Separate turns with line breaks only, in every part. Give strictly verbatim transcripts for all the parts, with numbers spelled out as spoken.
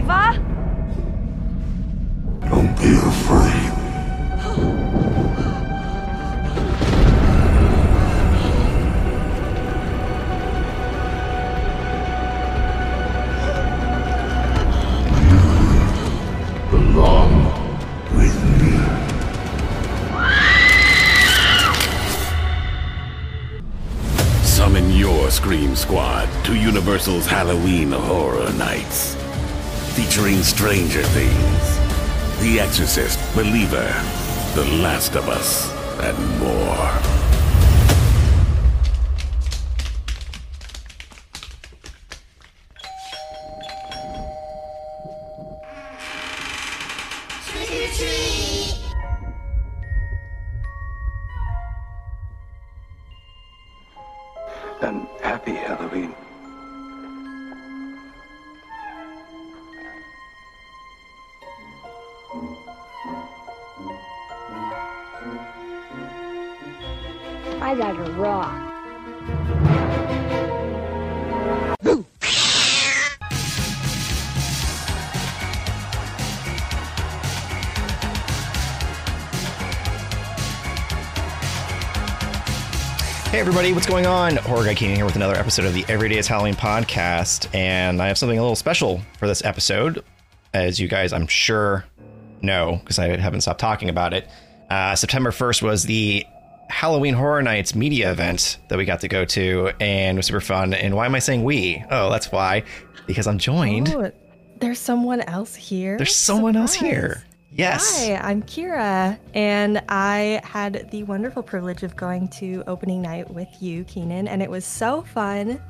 Ava?
Don't be afraid. Belong with me.
Summon your Scream Squad to Universal's Halloween Horror Nights. Featuring Stranger Things, The Exorcist, Believer, The Last of Us, and more.
And happy Halloween.
I got a rock.
Hey everybody, what's going on? Horror Guy Keenan here with another episode of the Everyday is Halloween podcast, and I have something a little special for this episode, as you guys I'm sure know, because I haven't stopped talking about it. Uh, September first was the Halloween Horror Nights media event that we got to go to, and it was super fun. And why am I saying we? Oh, that's why. Because I'm joined.
Oh, there's someone else here?
There's someone
Surprise.
else here. Yes.
Hi, I'm Kira, and I had the wonderful privilege of going to opening night with you, Keenan, and it was so fun.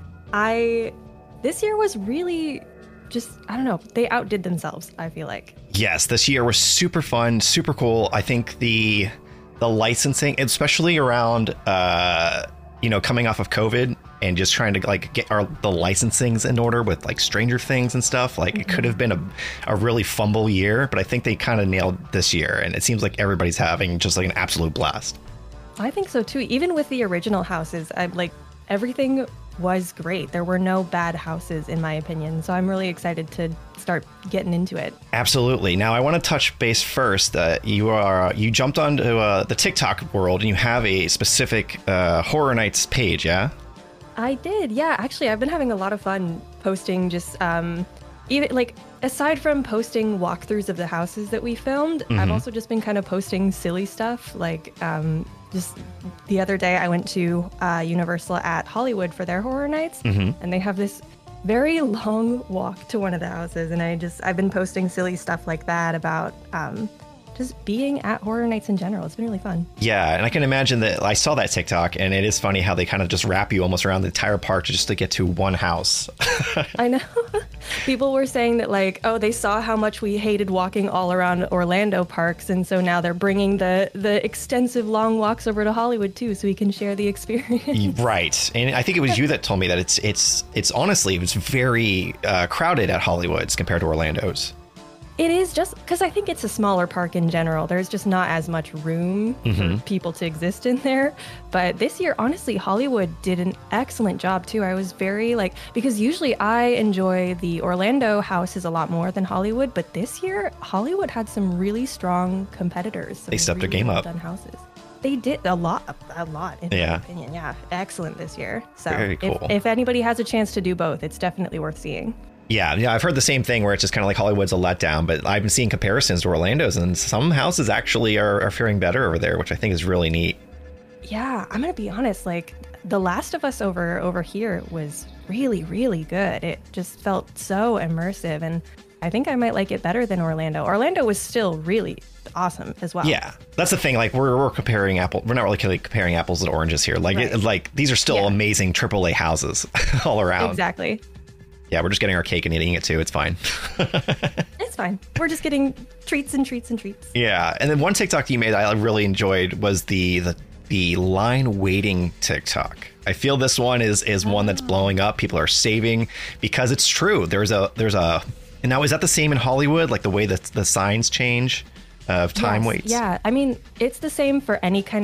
I, this year was really just, I don't know, they outdid themselves, I feel like.
Yes, this year was super fun, super cool. I think the the licensing, especially around, uh, you know, coming off of COVID and just trying to like get our the licensings in order with like Stranger Things and stuff. Like mm-hmm. It could have been a, a really fumble year, but I think they kind of nailed this year. And it seems like everybody's having just like an absolute blast.
I think so too. Even with the original houses, I like everything was great. There were no bad houses in my opinion. So I'm really excited to start getting into it.
Absolutely. Now I want to touch base first. Uh, you are you jumped onto uh, the TikTok world and you have a specific uh, Horror Nights page, yeah?
I did, yeah. Actually, I've been having a lot of fun posting just, um, even like, aside from posting walkthroughs of the houses that we filmed, mm-hmm. I've also just been kind of posting silly stuff. Like, um, just the other day I went to uh, Universal at Hollywood for their Horror Nights, mm-hmm. and they have this very long walk to one of the houses, and I just, I've been posting silly stuff like that about, um, just being at Horror Nights in general. It's been really fun.
Yeah, and I can imagine that I saw that TikTok, and it is funny how they kind of just wrap you almost around the entire park just to get to one house.
I know. People were saying that, like, oh, they saw how much we hated walking all around Orlando parks, and so now they're bringing the, the extensive long walks over to Hollywood, too, so we can share the experience.
Right. And I think it was you that told me that it's, it's, it's honestly, it's very uh, crowded at Hollywood's compared to Orlando's.
It is just because I think it's a smaller park in general. There's just not as much room mm-hmm. for people to exist in there. But this year, honestly, Hollywood did an excellent job, too. I was very like, because usually I enjoy the Orlando houses a lot more than Hollywood. But this year, Hollywood had some really strong competitors.
They stepped
really
their game up.
Done houses. They did a lot, a lot, in
yeah.
my opinion. Yeah, excellent this year. So
very cool.
if, if anybody has a chance to do both, it's definitely worth seeing.
Yeah, yeah, I've heard the same thing where it's just kind of like Hollywood's a letdown, but I've been seeing comparisons to Orlando's, and some houses actually are, are faring better over there, which I think is really neat.
Yeah, I'm gonna be honest. Like, The Last of Us over over here was really, really good. It just felt so immersive, and I think I might like it better than Orlando. Orlando was still really awesome as well.
Yeah, that's the thing. Like, we're we're comparing apple. We're not really comparing apples and oranges here. Like,
right.
it, like these are still
yeah.
amazing triple A houses all around.
Exactly.
Yeah, we're just getting our cake and eating it too. It's fine.
It's fine. We're just getting treats and treats and treats.
Yeah, and then one TikTok you made I really enjoyed was the the the line waiting TikTok. I feel this one is is one that's blowing up. People are saving because it's true. There's a there's a and now is that the same in Hollywood? Like the way that the signs change of time
yes,
waits?
Yeah, I mean it's the same for any kind of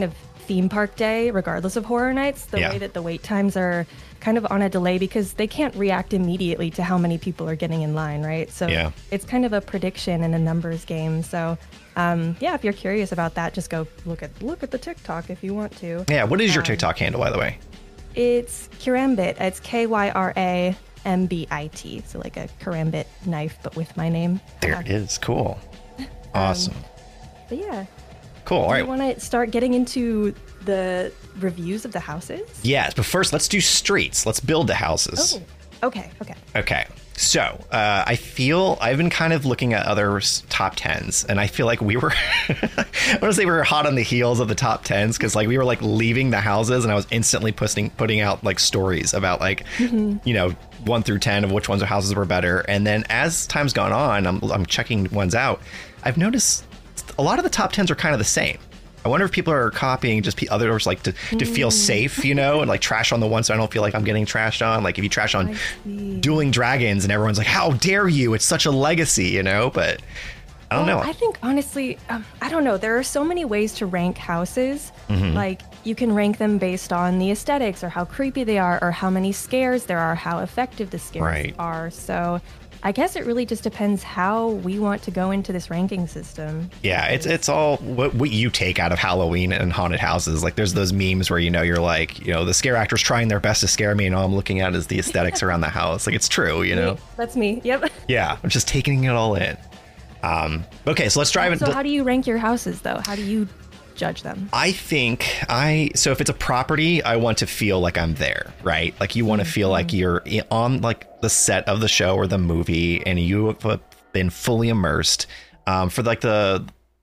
theme park day, regardless of Horror Nights. The
Yeah.
way that the wait times are kind of on a delay because they can't react immediately to how many people are getting in line, right? So
Yeah.
it's kind of a prediction and a numbers game. So um, yeah, if you're curious about that, just go look at look at the TikTok if you want to.
Yeah. What is your
Um,
TikTok handle, by the way?
It's Karambit. It's K Y R A M B I T. So like a karambit knife, but with my name.
There
Uh,
it is. Cool. Awesome.
But yeah.
Cool. All
Do
right.
you want to start getting into the reviews of the houses?
Yes, but first let's do streets. Let's build the houses.
Oh, okay, okay.
Okay. So uh, I feel I've been kind of looking at other s- top tens, and I feel like we were, I want to say we were hot on the heels of the top tens because like we were like leaving the houses, and I was instantly putting putting out like stories about like you know one through ten of which ones of houses were better, and then as time's gone on, I'm I'm checking ones out. I've noticed a lot of the top tens are kind of the same. I wonder if people are copying just pe- others like to, to feel safe, you know, and like trash on the one so I don't feel like I'm getting trashed on. Like if you trash on Dueling Dragons and everyone's like, how dare you? It's such a legacy, you know, but I don't
Well,
know.
I think honestly, um, I don't know. There are so many ways to rank houses.
Mm-hmm.
Like you can rank them based on the aesthetics or how creepy they are or how many scares there are, how effective the scares
Right.
are. So I guess it really just depends how we want to go into this ranking system.
Yeah, it's it's all what, what you take out of Halloween and haunted houses. Like there's those memes where, you know, you're like, you know, the scare actor's trying their best to scare me and all I'm looking at is the aesthetics around the house. Like it's true, you know?
That's me. Yep.
Yeah, I'm just taking it all in. Um, okay, so let's drive it.
So how do you rank your houses though? How do you judge them?
I think I so if it's a property, I want to feel like I'm there, right? Like you want to feel like you're i- on like the set of the show or the movie, and you have been fully immersed. Um, for like the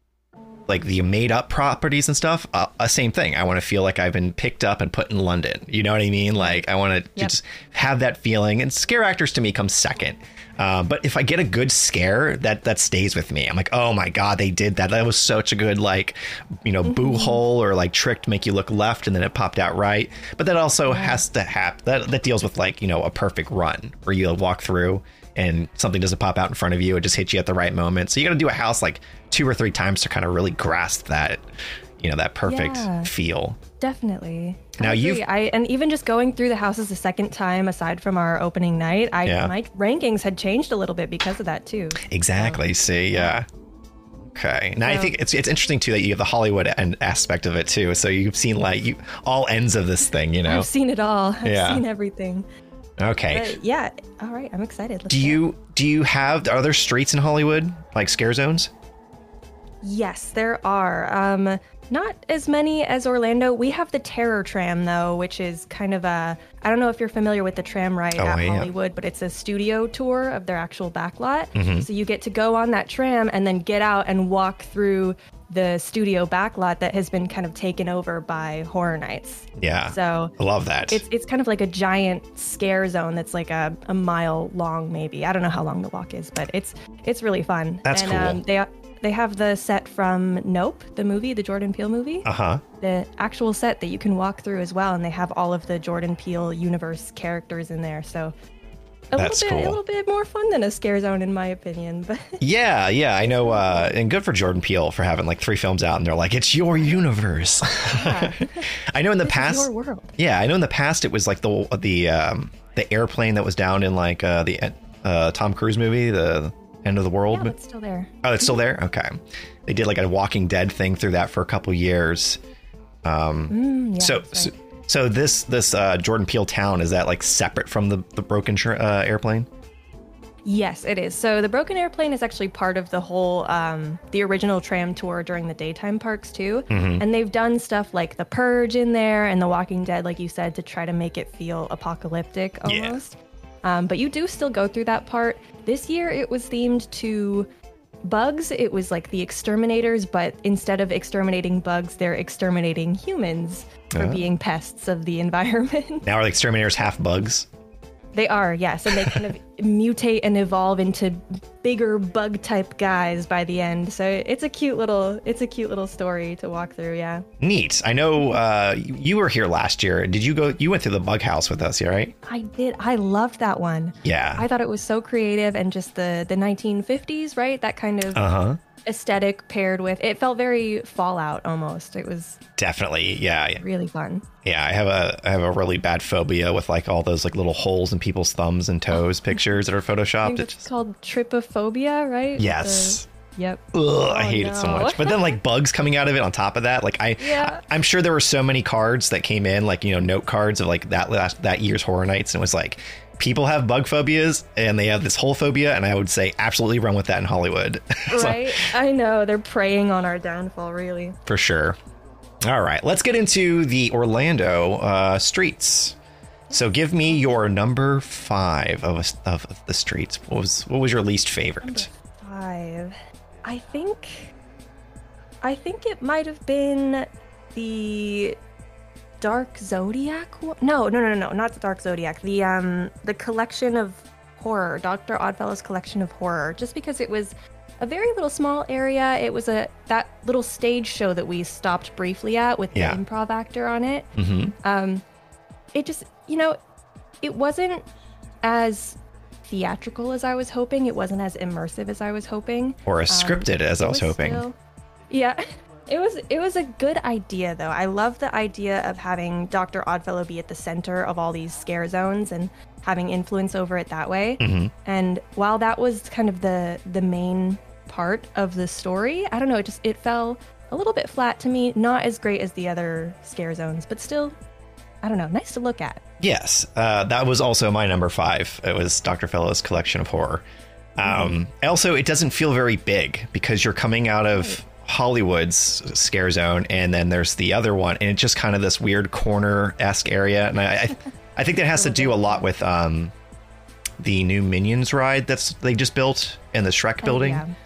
like the made up properties and stuff, uh, uh, same thing. I want to feel like I've been picked up and put in London. You know what I mean? Like I want to
Yep.
just have that feeling. And scare actors to me come second. Uh, but if I get a good scare, that that stays with me. I'm like, oh my god, they did that. That was such a good like, you know, boo hole or like trick to make you look left and then it popped out right. But that also has to happen. That that deals with like, you know, a perfect run where you walk through and something doesn't pop out in front of you. It just hits you at the right moment. So you got to do a house like two or three times to kind of really grasp that, you know, that perfect
Yeah.
feel.
Definitely.
Now
I agree.
you've-
I and even just going through the houses a second time, aside from our opening night, I
Yeah.
my rankings had changed a little bit because of that too.
Exactly. See, yeah. Okay. Now I
So-
think it's it's interesting too that you have the Hollywood end aspect of it too. So you've seen like you all ends of this thing, you know.
I've seen it all. I've
Yeah.
seen everything.
Okay.
But yeah. All right. I'm excited. Let's
Do
go.
you do you have are there streets in Hollywood like scare zones?
Yes, there are. Um, not as many as Orlando. We have the Terror Tram, though, which is kind of a. I don't know if you're familiar with the tram ride
Oh,
at
yeah.
Hollywood, but it's a studio tour of their actual backlot.
Mm-hmm.
So you get to go on that tram and then get out and walk through the studio backlot that has been kind of taken over by Horror Nights.
Yeah.
So
I love that.
it's it's kind of like a giant scare zone that's like a, a mile long, maybe. I don't know how long the walk is, but it's it's really fun.
That's
and,
cool.
Um, they they have the set from Nope, the movie, the Jordan Peele movie.
uh-huh.
The actual set that you can walk through as well, and they have all of the Jordan Peele universe characters in there. So a
That's
little bit
cool.
a little bit more fun than a scare zone, in my opinion. But
Yeah, yeah, I know uh and good for Jordan Peele for having like three films out and they're like it's your universe. I know in the
this
past
is your world.
Yeah, I know in the past it was like the the um the airplane that was down in like uh the uh Tom Cruise movie, the End of the World.
Yeah, it's still there.
Oh, it's still there? Okay. They did like a Walking Dead thing through that for a couple years.
Mm, yeah,
so,
that's
so
right.
so this this uh Jordan Peele town, is that like separate from the the broken tr- uh, airplane?
Yes, it is. So the Broken Airplane is actually part of the whole, um, the original tram tour during the daytime parks too.
Mm-hmm.
And they've done stuff like The Purge in there and The Walking Dead, like you said, to try to make it feel apocalyptic
Yeah.
almost. Um, but you do still go through that part. This year it was themed to bugs. It was like the exterminators, but instead of exterminating bugs, they're exterminating humans for
Oh.
being pests of the environment.
Now are the exterminators half bugs?
They are, yes, and they kind of mutate and evolve into bigger bug type guys by the end. So it's a cute little, it's a cute little story to walk through. Yeah,
Neat. I know uh you you were here last year. Did you go you went through the bug house with us, yeah, right?
I did. I loved that one.
Yeah.
I thought it was so creative and just the the nineteen fifties, right? That kind of
Uh-huh.
aesthetic paired with it felt very Fallout almost. It was
Definitely. Yeah. Yeah.
really fun.
Yeah, I have a I have a really bad phobia with like all those like little holes in people's thumbs and toes pictures that are
I
photoshopped.
think
It's
it's called trypophobia, right?
Yes.
The- yep.
Ugh, I hate it so
no.
much. But then like bugs coming out of it on top of that, like I,
Yeah.
I I'm sure there were so many cards that came in, like, you know, note cards of like that last that year's Horror Nights, and it was like people have bug phobias and they have this whole phobia, and I would say absolutely run with that in Hollywood. So,
Right? I know. They're preying on our downfall, really.
for sure. All right, let's get into the Orlando uh, streets. So give me your number five of, of the streets. What was what was your least favorite?
Five. I think. I think it might have been the Dark Zodiac. one- No, no, no, no, no, not the Dark Zodiac. The um, the collection of horror, Doctor Oddfellow's collection of horror. Just because it was a very little small area. It was a that little stage show that we stopped briefly at with the
Yeah.
improv actor on it.
Mm-hmm.
Um, it just, you know, it wasn't as theatrical as I was hoping. It wasn't as immersive as I was hoping.
Or as scripted as I
It
was hoping.
still- yeah, it was. It was a good idea, though. I love the idea of having Doctor Oddfellow be at the center of all these scare zones and having influence over it that way.
Mhm.
And while that was kind of the the main part of the story, I don't know. It just it fell a little bit flat to me. Not as great as the other scare zones, but still, I don't know. Nice to look at.
Yes, uh, that was also my number five. It was Doctor Fellow's collection of horror. Um, Also, it doesn't feel very big because you're coming out of Hollywood's scare zone, and then there's the other one, and it's just kind of this weird corner-esque area. And I, I, I think that has to do a lot with um, the new Minions ride that's they just built in the Shrek
Oh,
building.
yeah.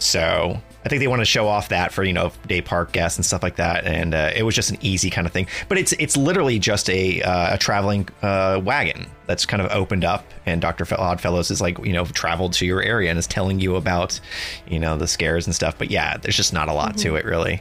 So I think they want to show off that for, you know, day park guests and stuff like that. And uh, it was just an easy kind of thing. But it's it's literally just a uh, a traveling uh, wagon that's kind of opened up. And Doctor Oddfellows is like, you know, traveled to your area and is telling you about, you know, the scares and stuff. But yeah, there's just not a lot to it, really.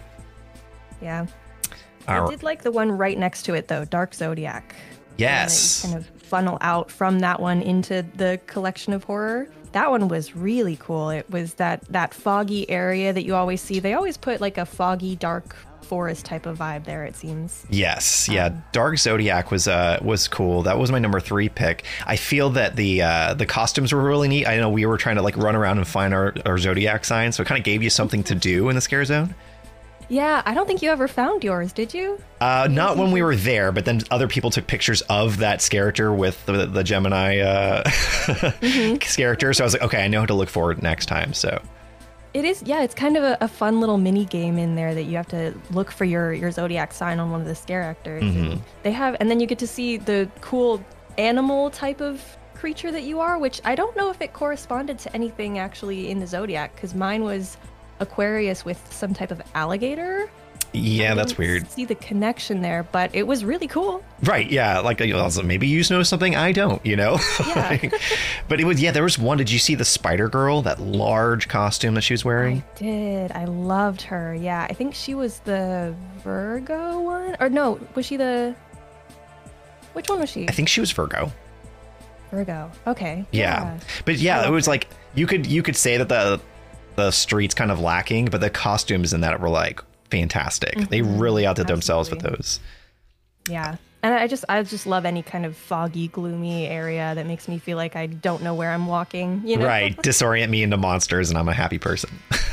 Yeah.
All
I did like the one right next to it, though, Dark Zodiac.
Yes.
And then you kind of funnel out from that one into the collection of horror. That one was really cool. It was that that foggy area that you always see. They always put like a foggy, dark forest type of vibe there, it seems.
Yes, yeah.
Um,
Dark Zodiac was uh was cool. That was my number three pick. I feel that the uh the costumes were really neat. I know we were trying to like run around and find our, our Zodiac sign, so it kind of gave you something to do in the scare zone.
Yeah, I don't think you ever found yours, did you?
Uh, not when we were there, but then other people took pictures of that character with the, the Gemini uh,
Mm-hmm.
character. So I was like, okay, I know how to look for it next time. So
It is, yeah, it's kind of a, a fun little mini game in there that you have to look for your, your Zodiac sign on one of the scare actors. And they have, and then you get to see the cool animal type of creature that you are, which I don't know if it corresponded to anything actually in the Zodiac, because mine was Aquarius with some type of alligator.
yeah,
I
that's
didn't
weird.
See the connection there, but it was really cool.
Right. Yeah. Like I was like, maybe you know something I don't, you know?
Yeah.
But it was, yeah, there was one. Did you see the Spider Girl, that large costume that she was wearing?
I did. I loved her. Yeah, I think she was the Virgo one, or no, was she the? Which one was she?
I think she was Virgo.
Virgo. Okay.
Yeah. But yeah,
I
it was
love
like, you could, you could say that the, the street's kind of lacking, but the costumes in that were like fantastic. They really outdid themselves with
Absolutely.
those.
Yeah. And I just, I just love any kind of foggy, gloomy area that makes me feel like I don't know where I'm walking. You know.
Right. Disorient me into monsters and I'm a happy person.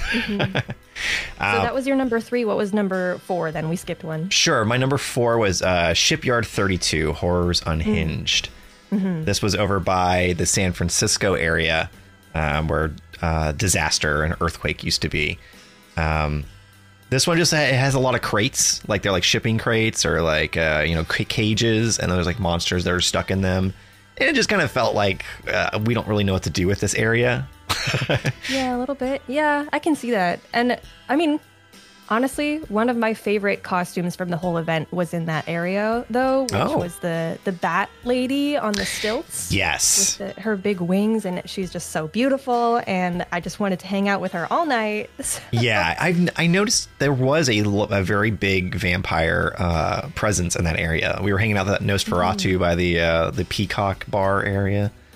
So that was your number three. What was number four? Then we skipped one.
Sure. My number four was uh, Shipyard thirty-two, Horrors Unhinged. This was over by the San Francisco area um, where uh, disaster and earthquake used to be. Um, this one just ha- it has a lot of crates, like they're like shipping crates or like, uh, you know, c- cages, and there's like monsters that are stuck in them. And it just kind of felt like uh, we don't really know what to do with this area.
Yeah, a little bit. Yeah, I can see that. And I mean, honestly, one of my favorite costumes from the whole event was in that area, though, which
Oh.
was the the bat lady on the stilts.
Yes.
With the, her big wings, and she's just so beautiful, and I just wanted to hang out with her all night.
Yeah, I've I noticed there was a, l- a very big vampire uh, presence in that area. We were hanging out at Nosferatu by the uh, the Peacock Bar area.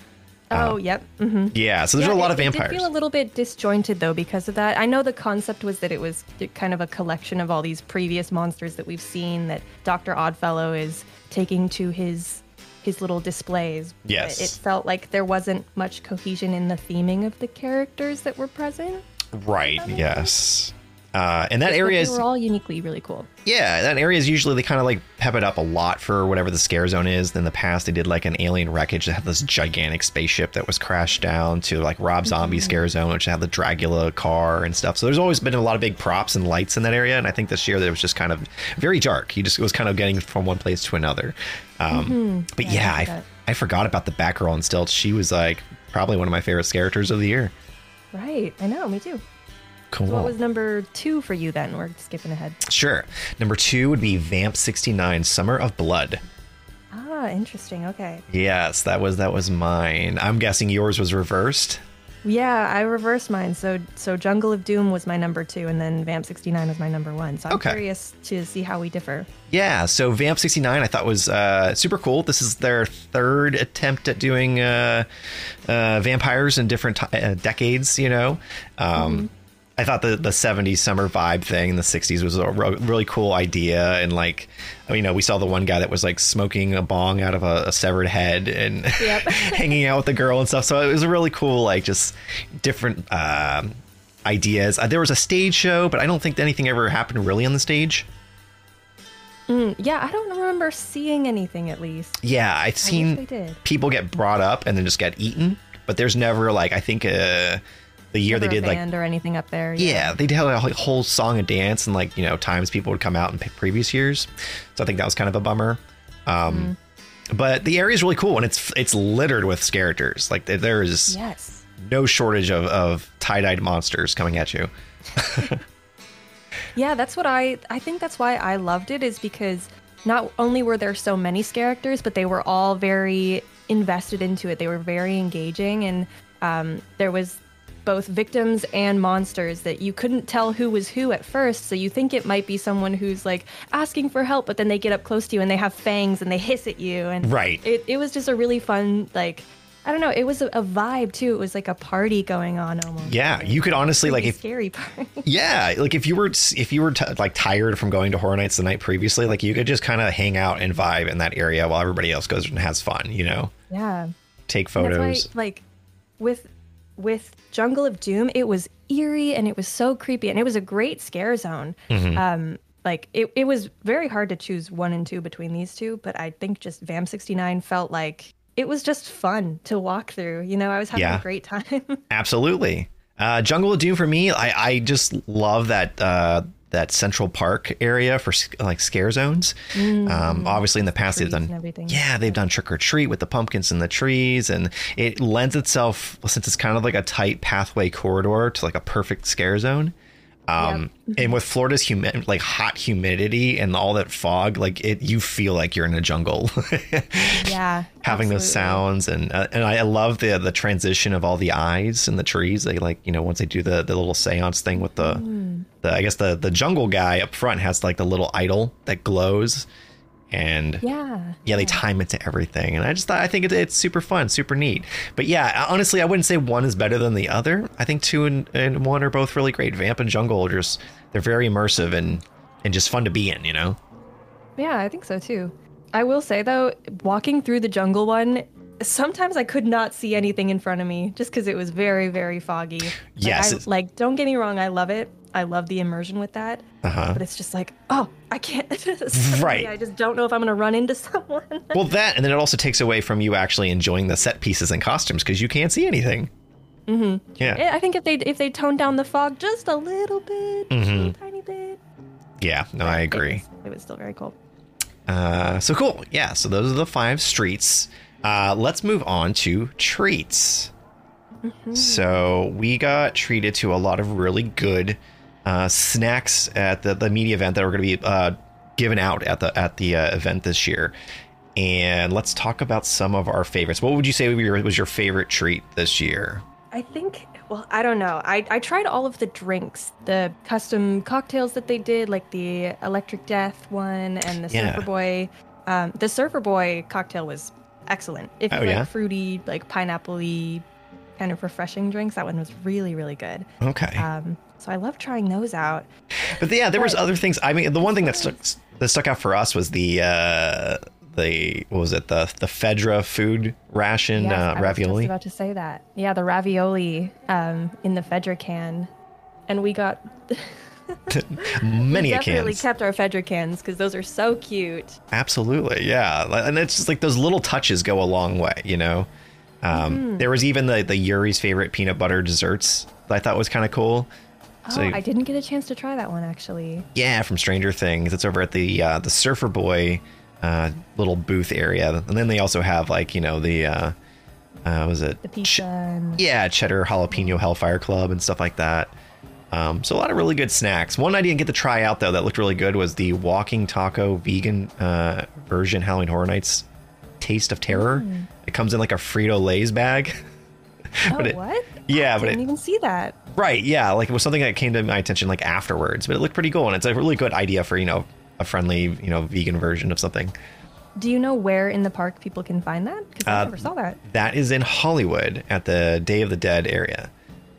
Oh, yep. hmm
Yeah, so there's
Yeah,
a lot
it,
of
it
vampires.
did feel a little bit disjointed though because of that. I know the concept was that it was kind of a collection of all these previous monsters that we've seen that Doctor Oddfellow is taking to his his little displays. But
Yes.
it felt like there wasn't much cohesion in the theming of the characters that were present.
Right, yes. Uh, and that
But
area
they
is,
were all uniquely really cool.
yeah, that area is usually, they kind of like pep it up a lot for whatever the scare zone is. In the past, they did like an alien wreckage that had this gigantic spaceship that was crashed down to like Rob Zombie scare zone, which had the Dracula car and stuff. So there's always been a lot of big props and lights in that area. And I think this year there was just kind of very dark. He just was kind of getting from one place to another. Um, But
Yeah,
yeah,
I
I,
forgot.
I forgot about the Batgirl on stilts. She was like probably one of my favorite characters of the year.
Right. I know. Me too.
Cool.
So what was number two for you then? We're skipping ahead.
Sure. Number two would be Vamp sixty-nine, Summer of Blood.
Ah, interesting. Okay.
Yes, that was that was mine. I'm guessing yours was reversed.
Yeah, I reversed mine. So so Jungle of Doom was my number two, and then Vamp sixty-nine was my number one. So I'm
Okay.
curious to see how we differ.
Yeah, so Vamp sixty-nine I thought was uh, super cool. This is their third attempt at doing uh, uh, vampires in different t- uh, decades, you know. Um, I thought the, the seventies summer vibe thing in the sixties was a ro- really cool idea. And like, you know, we saw the one guy that was like smoking a bong out of a, a severed head and
Yep.
hanging out with the girl and stuff. So it was a really cool, like just different um, ideas. Uh, there was a stage show, but I don't think anything ever happened really on the stage.
Yeah, I don't remember seeing anything at least.
Yeah, I've
they
seen
did.
people get brought up and then just get eaten, but there's never like, I think uh, the year
Never
they
a
did like,
band or anything up there.
yeah, they did a whole song and dance and like, you know, times people would come out in p- previous years. So I think that was kind of a bummer. Um, But the area is really cool and it's it's littered with scarators. Like there- there is
Yes.
no shortage of, of tie-dyed monsters coming at you.
Yeah, that's what I I think that's why I loved it is because not only were there so many characters, but they were all very invested into it. They were very engaging and um, there was both victims and monsters that you couldn't tell who was who at first. So you think it might be someone who's like asking for help, but then they get up close to you and they have fangs and they hiss at you. And
Right.
it, it was just a really fun, like, I don't know, it was a, a vibe too. It was like a party going on almost.
Yeah, you could honestly like
Pretty
if
scary part.
yeah, like if you were if you were t- like tired from going to Horror Nights the night previously, like you could just kind of hang out and vibe in that area while everybody else goes and has fun, you know.
Yeah.
Take
And that's
photos.
why, like with with Jungle of Doom, it was eerie and it was so creepy and it was a great scare zone.
Mm-hmm.
Um, like it, it was very hard to choose one and two between these two, but I think just Vamp sixty-nine felt like it was just fun to walk through. You know, I was having
Yeah.
a great time.
Absolutely. Uh, Jungle of Doom for me, I, I just love that uh, that Central Park area for s- like scare zones. Um, obviously, in the past they've
Trees and
done
everything.
yeah they've done Trick or Treat with the pumpkins and the trees, and it lends itself since it's kind of like a tight pathway corridor to like a perfect scare zone. Um, and with Florida's humi- like hot humidity and all that fog, like it, you feel like you're in a jungle.
Yeah.
Having those
absolutely.
sounds and uh, and I love the the transition of all the eyes and the trees. They like, you know, once they do the the little seance thing with the
Mm.
the I guess the the jungle guy up front has like the little idol that glows, and
Yeah.
yeah, they time it to everything. And I just thought, I think it, it's super fun, super neat. But yeah, honestly, I wouldn't say one is better than the other. I think two and, and one are both really great. Vamp and Jungle are just, they're very immersive and, and just fun to be in, you know?
Yeah, I think so too. I will say though, walking through the jungle one, sometimes I could not see anything in front of me just because it was very, very foggy. Like,
Yes,
I,
it's-
like don't get me wrong, I love it. I love the immersion with that.
Uh-huh.
But it's just like, oh, I can't. Suddenly,
Right.
I just don't know if I'm going to run into someone.
Well, that, and then it also takes away from you actually enjoying the set pieces and costumes because you can't see anything. Mm-hmm. Yeah.
I think if they if they tone down the fog just a little bit, just a little tiny bit,
Yeah, no, I agree.
It was, it was still very cool.
Uh, so cool. Yeah, so those are the five streets. Uh, let's move on to treats. So we got treated to a lot of really good uh, snacks at the, the media event that were going to be uh, given out at the at the uh, event this year. And let's talk about some of our favorites. What would you say was your favorite treat this year?
I think, well, I don't know. I, I tried all of the drinks, the custom cocktails that they did, like the Electric Death one and the
Yeah.
Surfer Boy. Um, the Surfer Boy cocktail was excellent. If you
Oh,
like
yeah?
fruity, like pineapple-y, kind of refreshing drinks, that one was really, really good.
Okay.
Um, so I love trying those out.
But yeah, there was
but-
other things. I mean, the one thing that stuck that stuck out for us was the uh, the what was it the the Fedra food ration
Yes,
uh,
I was
ravioli.
just about to say that. Yeah, the ravioli um, in the Fedra can, and we got
Many
we
a
definitely
cans.
kept our Fedra cans because those are so cute.
Absolutely, yeah. And it's just like those little touches go a long way, you know. Um,
Mm-hmm.
There was even the the Yuri's favorite peanut butter desserts that I thought was kind of cool.
Oh,
So-
I didn't get a chance to try that one actually.
Yeah, from Stranger Things. It's over at the uh, the Surfer Boy uh, little booth area, and then they also have like you know the uh, uh, was it
The pizza and
yeah, cheddar jalapeno Hellfire Club and stuff like that. Um, so a lot of really good snacks. One I didn't get to try out though that looked really good was the Walking Taco vegan uh, version Halloween Horror Nights Taste of Terror.
Mm.
It comes in like a Frito-Lay's bag.
oh,
but it-
what?
yeah,
I
but
didn't
it,
even see that.
right, yeah, like it was something that came to my attention like afterwards, but it looked pretty cool and it's a really good idea for you know a friendly you know vegan version of something.
Do you know where in the park people can find that? Because I
Uh,
never saw that.
That is in Hollywood at the Day of the Dead area.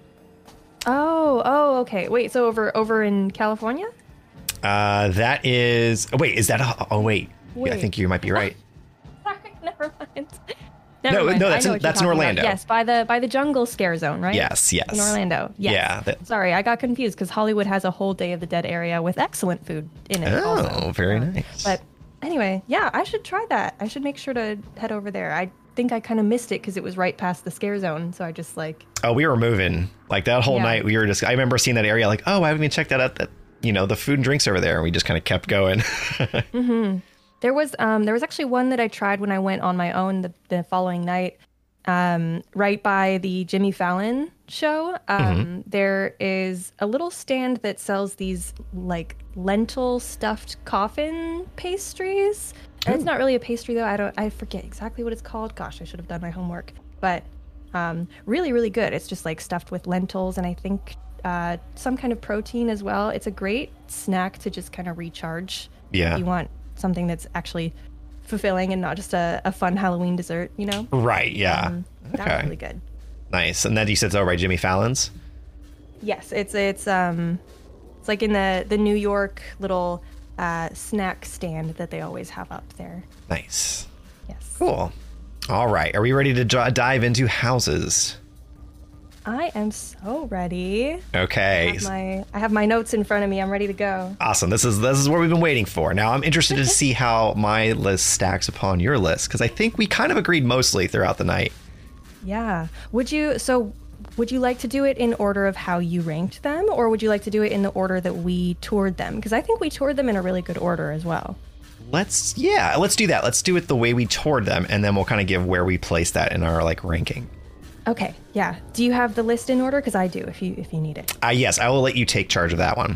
Oh, oh, okay. Wait, so over over in California?
Uh, that is. Oh, wait, is that? A, oh, wait. Yeah, I
Wait.
think you might be right.
Sorry, never mind. Never
No,
mind.
no,
I
that's
know
in-
what you're
that's in
talking about.
Orlando.
Yes, by the by the jungle scare zone, right?
Yes, yes.
In Orlando. Yes.
Yeah, that-
Sorry, I got confused because Hollywood has a whole Day of the Dead area with excellent food in it.
Oh,
also.
very
Um,
nice.
But anyway, yeah, I should try that. I should make sure to head over there. I think I kind of missed it because it was right past the scare zone, so I just like.
Oh, we were moving like that whole
Yeah.
night. We were just. I remember seeing that area. Like, oh, I haven't even checked that out. That you know the food and drinks over there, and we just kind of kept going.
There was um there was actually one that I tried when I went on my own the, the following night, um right by the Jimmy Fallon show. Um there is a little stand that sells these like lentil stuffed coffin pastries. And it's not really a pastry though. I don't I forget exactly what it's called. Gosh, I should have done my homework. But um really really good. It's just like stuffed with lentils and I think uh some kind of protein as well. It's a great snack to just kind of recharge
Yeah.
if you want something that's actually fulfilling and not just a, a fun Halloween dessert, you know?
Right. Yeah.
Um, that
okay.
was really good.
Nice. And then you said it's over by Jimmy Fallon's.
Yes, it's it's um it's like in the the New York little uh, snack stand that they always have up there.
Nice.
Yes.
Cool. All right. Are we ready to d- dive into houses?
I am so ready.
Okay.
I have my I have my notes in front of me. I'm ready to go.
Awesome. This is this is what we've been waiting for. Now I'm interested to see how my list stacks upon your list because I think we kind of agreed mostly throughout the night.
Yeah. Would you so would you like to do it in order of how you ranked them or would you like to do it in the order that we toured them? Because I think we toured them in a really good order as well.
Let's yeah, let's do that. Let's do it the way we toured them, and then we'll kind of give where we place that in our like ranking.
Okay, yeah. Do you have the list in order? Because I do, if you if you need it.
Uh, yes, I will let you take charge of that one.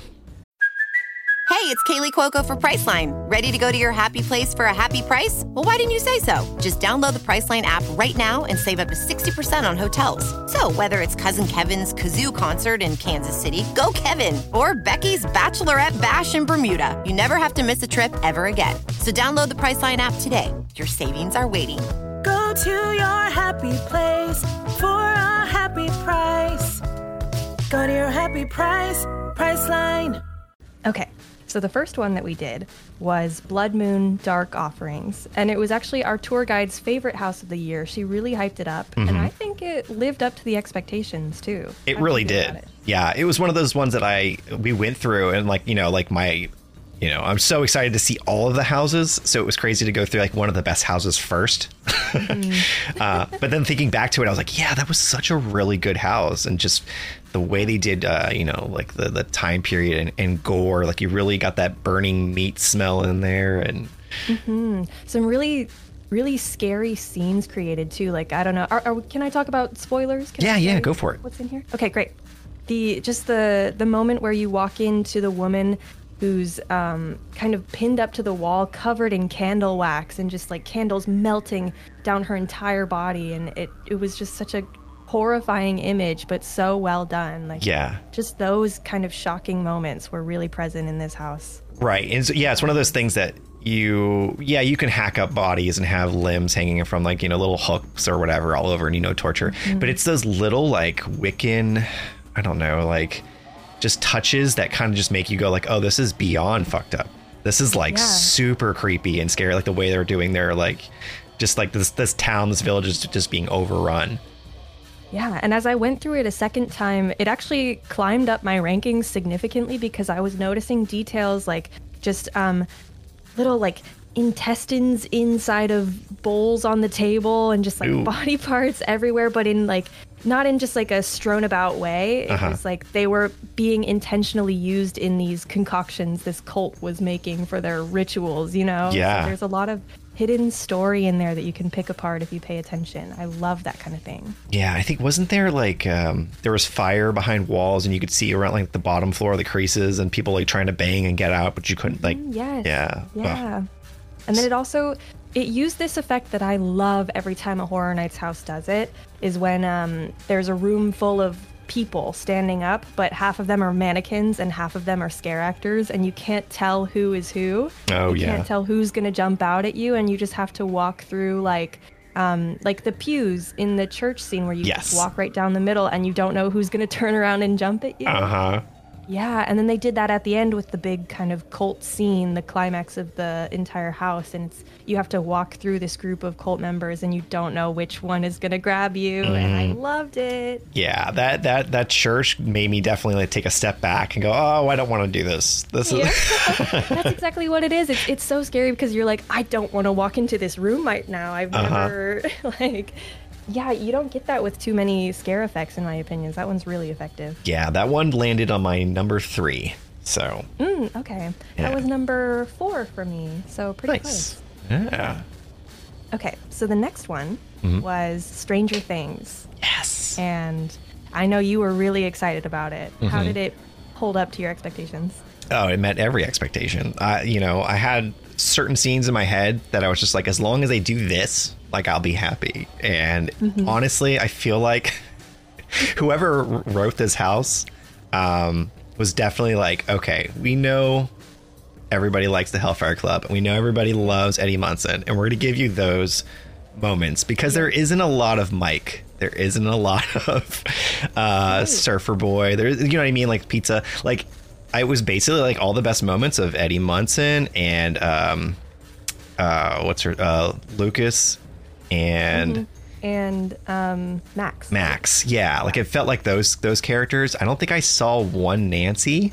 Hey, it's Kaylee Cuoco for Priceline. Ready to go to your happy place for a happy price? Well, why didn't you say so? Just download the Priceline app right now and save up to sixty percent on hotels. So whether it's Cousin Kevin's Kazoo concert in Kansas City, go Kevin, or Becky's Bachelorette Bash in Bermuda, you never have to miss a trip ever again. So download the Priceline app today. Your savings are waiting.
Go to your happy place for a happy price. Go to your happy price, Priceline.
Okay, so the first one that we did was Blood Moon Dark Offerings, and it was actually our tour guide's favorite house of the year. She really hyped it up, and I think it lived up to the expectations too.
It
How do
really
you feel
did.
about it?
Yeah, it was one of those ones that I we went through and like, you know, like my you know, I'm so excited to see all of the houses. So it was crazy to go through like one of the best houses first.
Mm-hmm.
uh, but then thinking back to it, I was like, yeah, that was such a really good house. And just the way they did, uh, you know, like the, the time period and, and gore, like you really got that burning meat smell in there. And
Some really, really scary scenes created too. Like I don't know. Are, are, can I talk about spoilers? Can
Yeah,
I
yeah,
say
go for it.
What's in here? Okay, great. The just the the moment where you walk into the woman who's um, kind of pinned up to the wall, covered in candle wax, and just like candles melting down her entire body, and it it was just such a horrifying image, but so well done. Like
yeah.
just those kind of shocking moments were really present in this house.
Right. And so, yeah, it's one of those things that you yeah you can hack up bodies and have limbs hanging from like, you know, little hooks or whatever all over and, you know, torture. Mm-hmm. But it's those little like Wiccan, I don't know, like just touches that kind of just make you go like, oh, this is beyond fucked up. This is like yeah. super creepy and scary, like the way they're doing their like just like this this town, this village is just being overrun.
Yeah, and as I went through it a second time, it actually climbed up my rankings significantly because I was noticing details like just um, little like intestines inside of bowls on the table and just like Ooh. body parts everywhere, but in like not in just like a strewn about way. It uh-huh. was like they were being intentionally used in these concoctions this cult was making for their rituals, you know?
Yeah.
So there's a lot of hidden story in there that you can pick apart if you pay attention. I love that kind of thing.
Yeah, I think wasn't there like um, there was fire behind walls and you could see around like the bottom floor of the creases and people like trying to bang and get out, but you couldn't like.
Mm, yes.
Yeah.
Yeah.
Ugh.
And then it also it used this effect that I love every time a Horror Nights house does it, is when um, there's a room full of people standing up, but half of them are mannequins and half of them are scare actors, and you can't tell who is who.
Oh,
you
yeah.
You can't tell who's going to jump out at you, and you just have to walk through like um, like the pews in the church scene where you
yes.
just walk right down the middle and you don't know who's going to turn around and jump at you.
Uh-huh.
Yeah, and then they did that at the end with the big kind of cult scene, the climax of the entire house, and it's, you have to walk through this group of cult members, and you don't know which one is going to grab you, mm. and I loved it.
Yeah, that that that church made me definitely like take a step back and go, oh, I don't want to do this. This
yeah.
is
That's exactly what it is. It's it's so scary because you're like, I don't want to walk into this room right now. I've
uh-huh.
never like. Yeah, you don't get that with too many scare effects, in my opinions. That one's really effective.
Yeah, that one landed on my number three. So.
Mm, okay.
Yeah.
That was number four for me. So pretty
nice.
close.
Yeah.
Okay, so the next one mm-hmm. was Stranger Things.
Yes.
And I know you were really excited about it. Mm-hmm. How did it hold up to your expectations?
Oh, it met every expectation. I, you know, I had certain scenes in my head that I was just like, as long as they do this, like, I'll be happy. And mm-hmm. honestly, I feel like whoever wrote this house um, was definitely like, okay, we know everybody likes the Hellfire Club, and we know everybody loves Eddie Munson, and we're going to give you those moments because there isn't a lot of Mike. There isn't a lot of uh, right. Surfer Boy. There, you know what I mean? Like pizza. Like, it was basically like all the best moments of Eddie Munson and um, uh, what's her uh, Lucas. And
mm-hmm. and um, Max.
Max, yeah. Like it felt like those those characters. I don't think I saw one Nancy.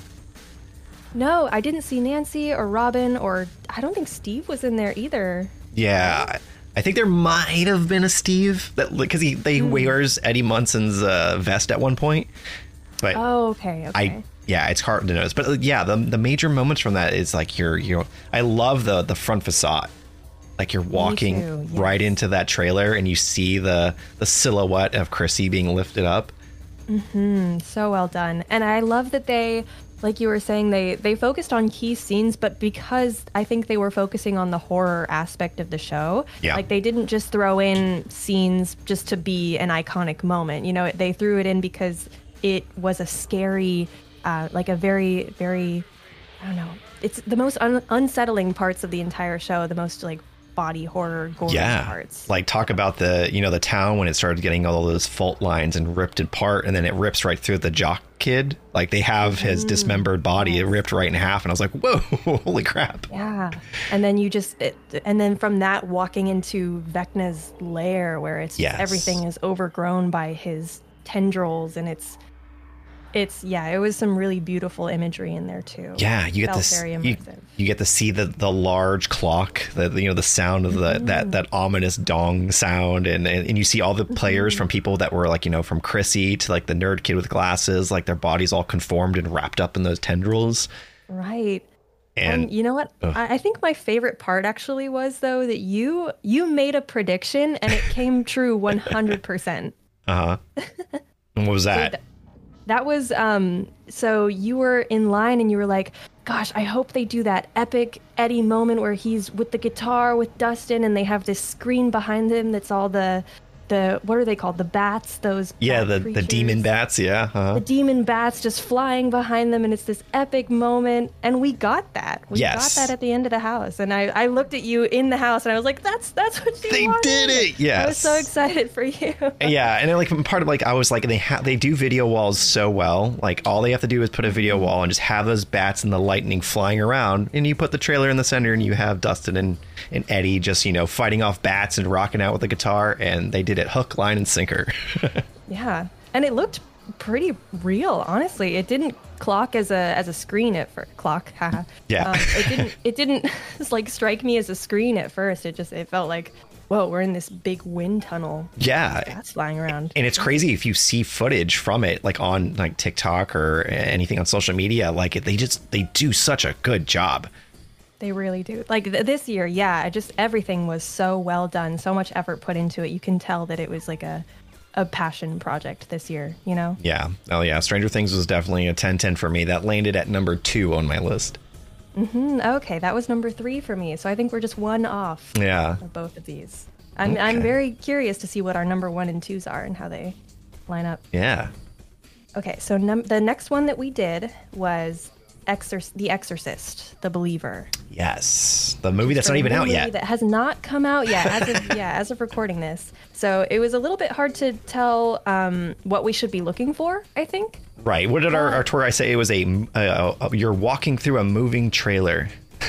No, I didn't see Nancy or Robin, or I don't think Steve was in there either.
Yeah, I think there might have been a Steve that because he they mm. wears Eddie Munson's uh, vest at one point. But
oh, okay, okay.
I yeah, it's hard to notice. But uh, yeah, the the major moments from that is like you're you. I love the the front facade. Like you're walking too, yes. right into that trailer and you see the the silhouette of Chrissy being lifted up.
Mm-hmm. So well done. And I love that they, like you were saying, they, they focused on key scenes, but because I think they were focusing on the horror aspect of the show,
yeah.
like they didn't just throw in scenes just to be an iconic moment. You know, they threw it in because it was a scary, uh, like a very, very, I don't know, it's the most un- unsettling parts of the entire show, the most like body horror gory
yeah
parts.
Like talk about the you know the town when it started getting all those fault lines and ripped apart, and then it rips right through the jock kid. Like they have his mm, dismembered body yes. it ripped right in half, and I was like, whoa, holy crap.
Yeah. And then you just it, and then from that walking into Vecna's lair where it's
yes.
everything is overgrown by his tendrils, and it's It's yeah, it was some really beautiful imagery in there too.
Yeah, you get this. You, you get to see the, the large clock, the you know the sound of the mm. that, that ominous dong sound, and, and, and you see all the players mm. from people that were like you know from Chrissy to like the nerd kid with glasses, like their bodies all conformed and wrapped up in those tendrils.
Right.
And,
and you know what? I, I think my favorite part actually was though that you you made a prediction and it came true one hundred percent.
Uh huh. And what was that?
So th- That was, um, so you were in line and you were like, gosh, I hope they do that epic Eddie moment where he's with the guitar with Dustin and they have this screen behind him that's all the the what are they called? The bats, those
Yeah,
bat
the, the
creatures.
demon bats, yeah. Uh-huh.
The demon bats just flying behind them, and it's this epic moment. And we got that. We
Yes.
got that at the end of the house. And I, I looked at you in the house, and I was like, "That's that's what you
They
wanted."
did it! Yes.
I was so excited for you.
Yeah, and then like part of like I was like they ha- they do video walls so well. Like all they have to do is put a video wall and just have those bats and the lightning flying around, and you put the trailer in the center, and you have Dustin and, and Eddie just you know fighting off bats and rocking out with the guitar, and they did it hook, line, and sinker.
Yeah, and it looked pretty real. Honestly, it didn't clock as a as a screen at first. Clock, haha.
Yeah.
Um, it didn't. It didn't like strike me as a screen at first. It just it felt like, whoa, we're in this big wind tunnel.
Yeah.
Bats flying around.
And it's crazy if you see footage from it, like on like TikTok or anything on social media. Like they just they do such a good job.
They really do. Like th- this year, yeah, it just everything was so well done, so much effort put into it. You can tell that it was like a a passion project this year, you know?
Yeah. Oh yeah. Stranger Things was definitely a ten ten for me. That landed at number two on my list.
Mm-hmm. Okay, that was number three for me. So I think we're just one off.
Yeah.
Of both of these. I'm
Okay.
I'm very curious to see what our number one and twos are and how they line up.
Yeah.
Okay, so num- the next one that we did was Exor- The Exorcist, The Believer.
Yes. The movie that's
For
not even
a
out
movie
yet.
That has not come out yet. As of, yeah, as of recording this. So it was a little bit hard to tell um, what we should be looking for, I think.
Right. What did our, our tour I say? It was a, uh, uh, you're walking through a moving trailer.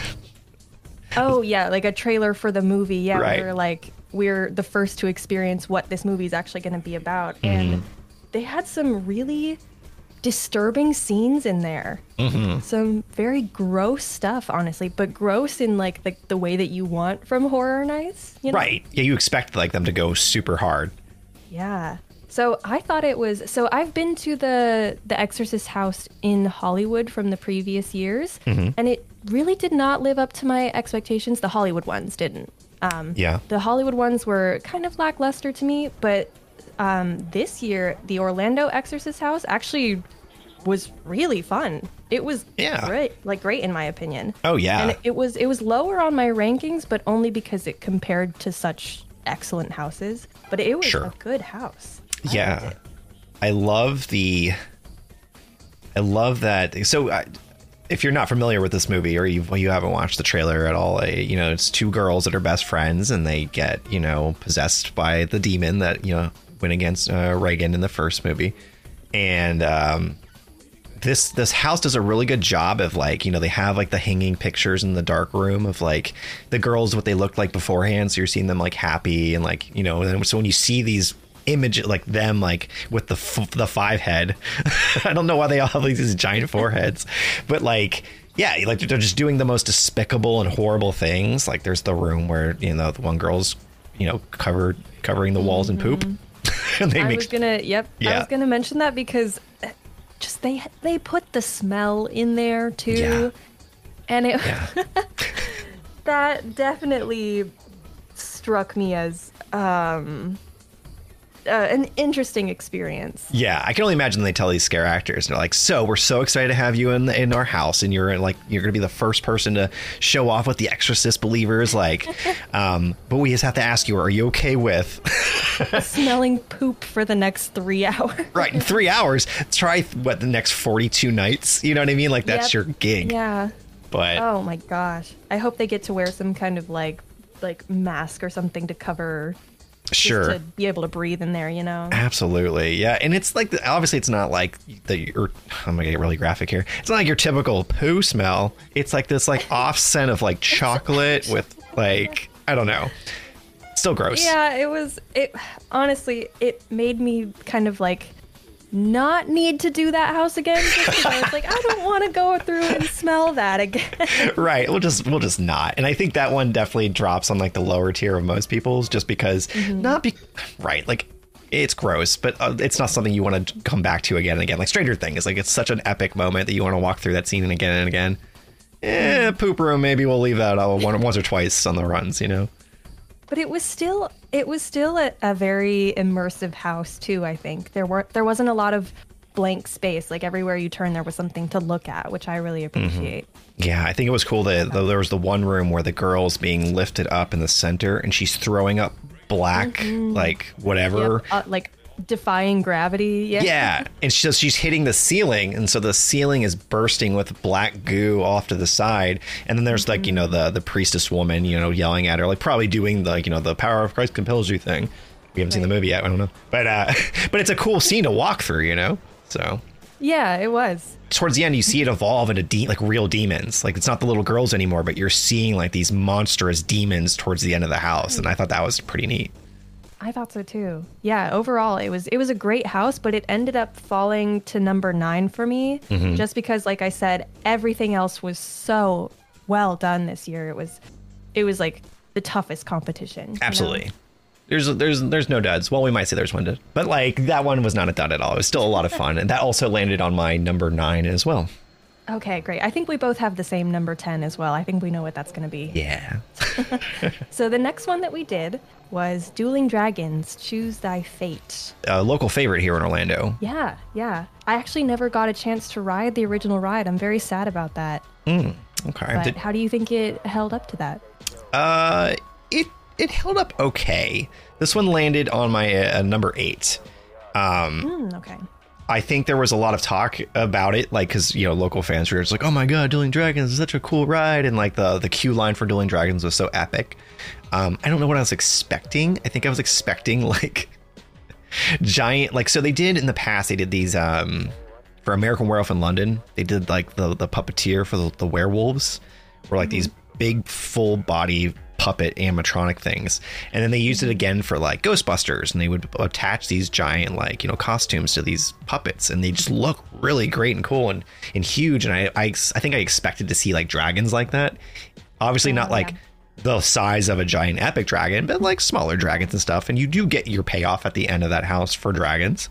Oh, yeah, like a trailer for the movie. Yeah,
Right.
we're like, we're the first to experience what this movie is actually going to be about.
Mm-hmm.
And they had some really disturbing scenes in there.
Mm-hmm.
Some very gross stuff, honestly, but gross in like the, the way that you want from horror nights. You know?
Right. Yeah, you expect like them to go super hard.
Yeah. So I thought it was. So I've been to the the Exorcist house in Hollywood from the previous years,
Mm-hmm.
and it really did not live up to my expectations. The Hollywood ones didn't. Um,
Yeah.
The Hollywood ones were kind of lackluster to me, but um, this year the Orlando Exorcist house actually was really fun. It was
Yeah.
great, like great in my opinion.
Oh, yeah.
And it was it was lower on my rankings, but only because it compared to such excellent houses. But it was
Sure.
a good house. I
Yeah.
liked it.
I love the I love that. So I, if you're not familiar with this movie or you you haven't watched the trailer at all, uh, you know, it's two girls that are best friends and they get, you know, possessed by the demon that, you know, went against uh, Reagan in the first movie. And um this this house does a really good job of like, you know, they have like the hanging pictures in the dark room of like the girls, what they looked like beforehand. So you're seeing them like happy and like, you know, and then so when you see these image like them like with the f- the five head, I don't know why they all have like these giant foreheads, but like yeah, like they're just doing the most despicable and horrible things. Like there's the room where, you know, the one girl's, you know, covered covering the walls in poop. And they
I
make
was gonna yep I
Yeah.
was gonna mention that because just they they put the smell in there too.
Yeah.
And it
yeah.
that definitely struck me as um uh, an interesting experience.
Yeah, I can only imagine they tell these scare actors. They're like, "So we're so excited to have you in in our house, and you're like you're gonna be the first person to show off with the Exorcist believers." Like, um, but we just have to ask you, are you okay with
Smelling poop for the next three hours.
right in three hours? Try what the next forty-two nights. You know what I mean? Like that's
Yep.
your gig.
Yeah.
But
Oh my gosh. I hope they get to wear some kind of like like mask or something to cover just
sure.
to be able to breathe in there, you know.
Absolutely, yeah, and it's like obviously it's not like the. Or, I'm gonna get really graphic here. It's not like your typical poo smell. It's like this like off scent of like chocolate with like I don't know. Still gross.
Yeah, it was it honestly it made me kind of like not need to do that house again just because I was like I don't want to go through and smell that again.
Right. We'll just we'll just not. And I think that one definitely drops on like the lower tier of most people's just because
Mm-hmm.
not be right. Like it's gross, but uh, it's not something you want to come back to again and again. Like Stranger Things, like it's such an epic moment that you want to walk through that scene and again and again. Eh, poop room. Maybe we'll leave that uh, one, once or twice on the runs, you know?
But it was still it was still a, a very immersive house too, I think. There were there wasn't a lot of blank space. Like everywhere you turn there was something to look at, which I really appreciate.
Yeah, I think it was cool that that there was the one room where the girl's being lifted up in the center and she's throwing up black, mm-hmm. like whatever.
Yep. Uh, like defying gravity. Yeah.
Yeah. And she, she's hitting the ceiling. And so the ceiling is bursting with black goo off to the side. And then there's like, mm-hmm. you know, the, the priestess woman, you know, yelling at her, like probably doing the, like, you know, the power of Christ compels you thing. We haven't right. seen the movie yet. I don't know. But, uh, but it's a cool scene to walk through, you know, so.
Yeah, it was.
Towards the end, you see it evolve into de- like real demons. Like it's not the little girls anymore, but you're seeing like these monstrous demons towards the end of the house. And I thought that was pretty neat.
I thought so too. Yeah, overall it was it was a great house, but it ended up falling to number nine for me, mm-hmm. just because, like I said, everything else was so well done this year. It was it was like the toughest competition.
Absolutely.
You know?
There's there's there's no duds. Well, we might say there's one dud, but like that one was not a dud at all. It was still a lot of fun, and that also landed on my number nine as well.
Okay, great. I think we both have the same number ten as well. I think we know what that's going to be.
Yeah.
So the next one that we did was Dueling Dragons, Choose Thy Fate.
A local favorite here in Orlando.
Yeah, yeah. I actually never got a chance to ride the original ride. I'm very sad about that.
Mm, okay.
But
Did,
how do you think it held up to that?
Uh, it it held up okay. This one landed on my uh, number eight. Um,
mm, okay.
I think there was a lot of talk about it, like, because, you know, local fans were just like, oh my God, Dueling Dragons is such a cool ride. And like the, the queue line for Dueling Dragons was so epic. Um, I don't know what I was expecting. I think I was expecting like giant, like, so they did in the past, they did these um, for American Werewolf in London. They did like the, the puppeteer for the, the werewolves were like mm-hmm. these big full body puppet animatronic things, and then they used it again for like Ghostbusters, and they would attach these giant like, you know, costumes to these puppets, and they just look really great and cool and and huge. And I I, I think I expected to see like dragons like that, obviously oh, not like yeah. the size of a giant epic dragon, but like smaller dragons and stuff. And you do get your payoff at the end of that house for dragons.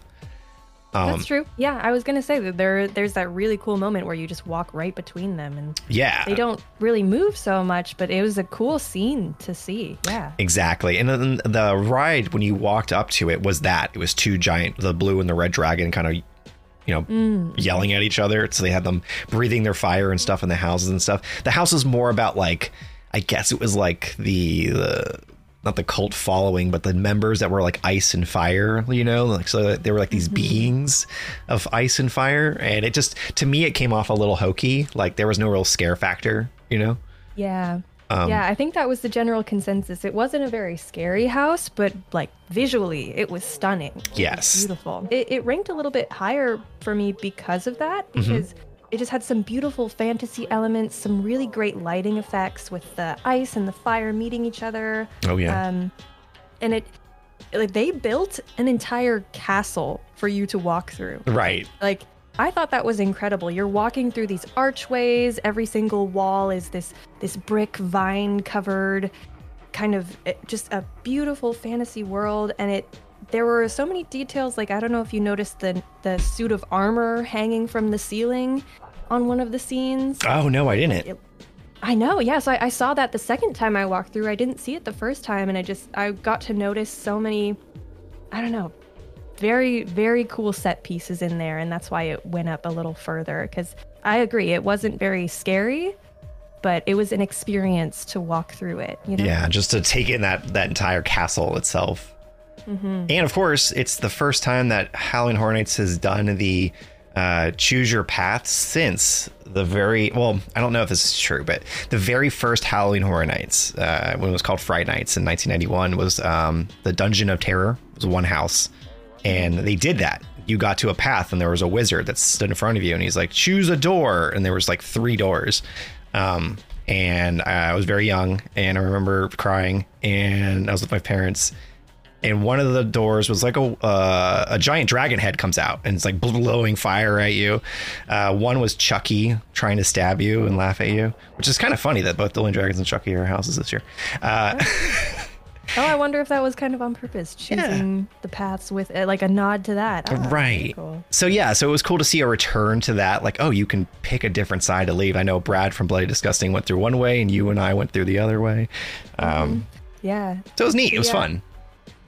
Um, That's true. Yeah, I was gonna say that there there's that really cool moment where you just walk right between them, and
yeah,
they don't really move so much, but it was a cool scene to see. Yeah,
exactly. And then the ride, when you walked up to it, was that it was two giant, the blue and the red dragon, kind of, you know, mm. yelling at each other. So they had them breathing their fire and stuff in the houses and stuff. The house is more about like, I guess it was like the the. not the cult following, but the members that were like ice and fire, you know, like, so they were like these mm-hmm. beings of ice and fire. And it just, to me, it came off a little hokey. Like there was no real scare factor, you know?
Yeah. Um, yeah. I think that was the general consensus. It wasn't a very scary house, but like visually it was stunning. It
yes.
was beautiful. It, it ranked a little bit higher for me because of that, because mm-hmm. it just had some beautiful fantasy elements, some really great lighting effects with the ice and the fire meeting each other.
Oh, yeah.
Um, and it, like, they built an entire castle for you to walk through.
Right.
Like, I thought that was incredible. You're walking through these archways. Every single wall is this this brick vine covered kind of just a beautiful fantasy world. And it there were so many details. Like, I don't know if you noticed the the suit of armor hanging from the ceiling on one of the scenes.
Oh, no, I didn't.
It, I know. Yeah. So I, I saw that the second time I walked through. I didn't see it the first time. And I just, I got to notice so many, I don't know, very, very cool set pieces in there. And that's why it went up a little further. Because I agree, it wasn't very scary, but it was an experience to walk through it. You know?
Yeah. Just to take in that, that entire castle itself. Mm-hmm. And of course, it's the first time that Halloween Horror Nights has done the uh, choose your path since the very, well, I don't know if this is true, but the very first Halloween Horror Nights, uh, when it was called Fright Nights in nineteen ninety-one, was um, the Dungeon of Terror. It was one house. And they did that. You got to a path and there was a wizard that stood in front of you and he's like, choose a door. And there was like three doors. Um, and I was very young and I remember crying, and I was with my parents. And one of the doors was like a uh, a giant dragon head comes out and it's like blowing fire at you. Uh, one was Chucky trying to stab you and laugh at you, which is kind of funny that both Dueling Dragons and Chucky are houses this year. Uh,
oh, I wonder if that was kind of on purpose, choosing yeah. the paths with uh, like a nod to that. Oh,
right.
Cool.
So, yeah, so it was cool to see a return to that. Like, oh, you can pick a different side to leave. I know Brad from Bloody Disgusting went through one way and you and I went through the other way. Um,
mm-hmm. Yeah.
So it was neat. It was
yeah.
fun.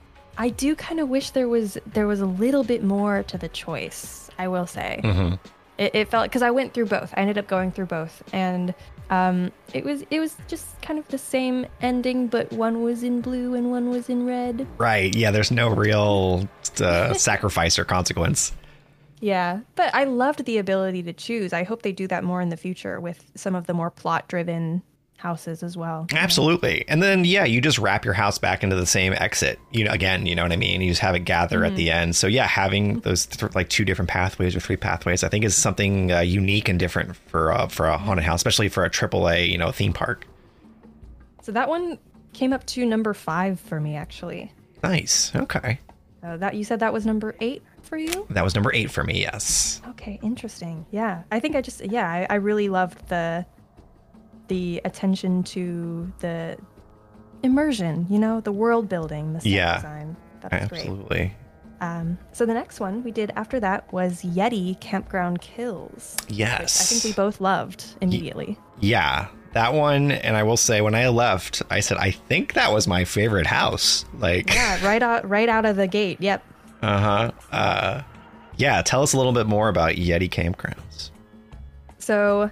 I do kind of wish there was there was a little bit more to the choice, I will say.
Mm-hmm.
It, it felt, because I went through both. I ended up going through both, and um, it was it was just kind of the same ending, but one was in blue and one was in red.
Right. Yeah. There's no real uh, sacrifice or consequence.
Yeah, but I loved the ability to choose. I hope they do that more in the future with some of the more plot-driven houses as well.
Absolutely. And then, yeah, you just wrap your house back into the same exit, you know, again, you know what I mean? You just have it gather mm-hmm. at the end. So yeah, having those th- like two different pathways or three pathways, I think is something uh, unique and different for uh, for a haunted house, especially for a triple A, you know, theme park.
So that one came up to number five for me, actually.
Nice. Okay.
So that, you said that was number eight for you?
That was number eight for me. Yes.
Okay. Interesting. Yeah. I think I just, yeah, I, I really loved the, the attention to the immersion, you know, the world building, the set
yeah,
design. That was
absolutely.
great. Um, so the next one we did after that was Yeti Campground Kills.
Yes.
I think we both loved immediately.
Yeah, that one. And I will say, when I left, I said, I think that was my favorite house. Like,
yeah, right out, right out of the gate. Yep.
Uh-huh. Uh, yeah. Tell us a little bit more about Yeti Campgrounds.
So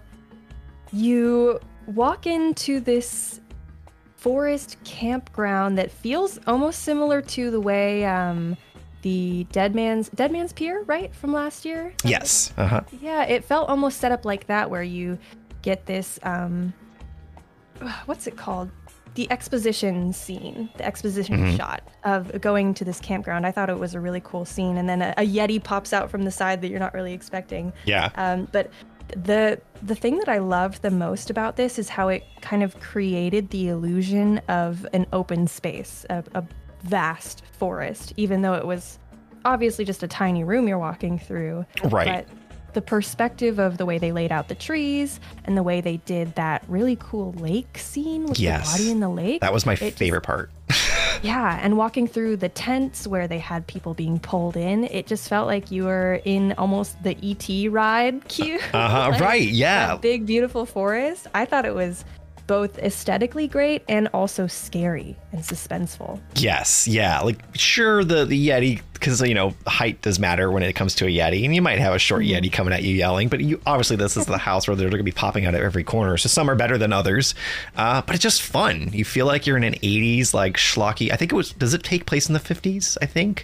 you walk into this forest campground that feels almost similar to the way um, the Dead Man's Dead Man's Pier, right, from last year?
Yes. Uh-huh.
Yeah, it felt almost set up like that, where you get this, um, what's it called? The exposition scene, the exposition mm-hmm. shot of going to this campground. I thought it was a really cool scene. And then a, a Yeti pops out from the side that you're not really expecting.
Yeah.
Um, but the the thing that I loved the most about this is how it kind of created the illusion of an open space, a, a vast forest, even though it was obviously just a tiny room you're walking through.
Right.
But the perspective of the way they laid out the trees and the way they did that really cool lake scene with
yes.
the body in the lake.
That was my favorite just, part.
Yeah, and walking through the tents where they had people being pulled in, it just felt like you were in almost the E T ride queue.
Uh-huh,
like,
right, yeah.
That big, beautiful forest. I thought it was both aesthetically great and also scary and suspenseful.
Yes, yeah. Like, sure, the, the Yeti, because, you know, height does matter when it comes to a Yeti, and you might have a short mm-hmm. Yeti coming at you yelling, but you obviously this is the house where they're going to be popping out of every corner, so some are better than others, uh, but it's just fun. You feel like you're in an eighties, like, schlocky, I think it was, does it take place in the fifties, I think?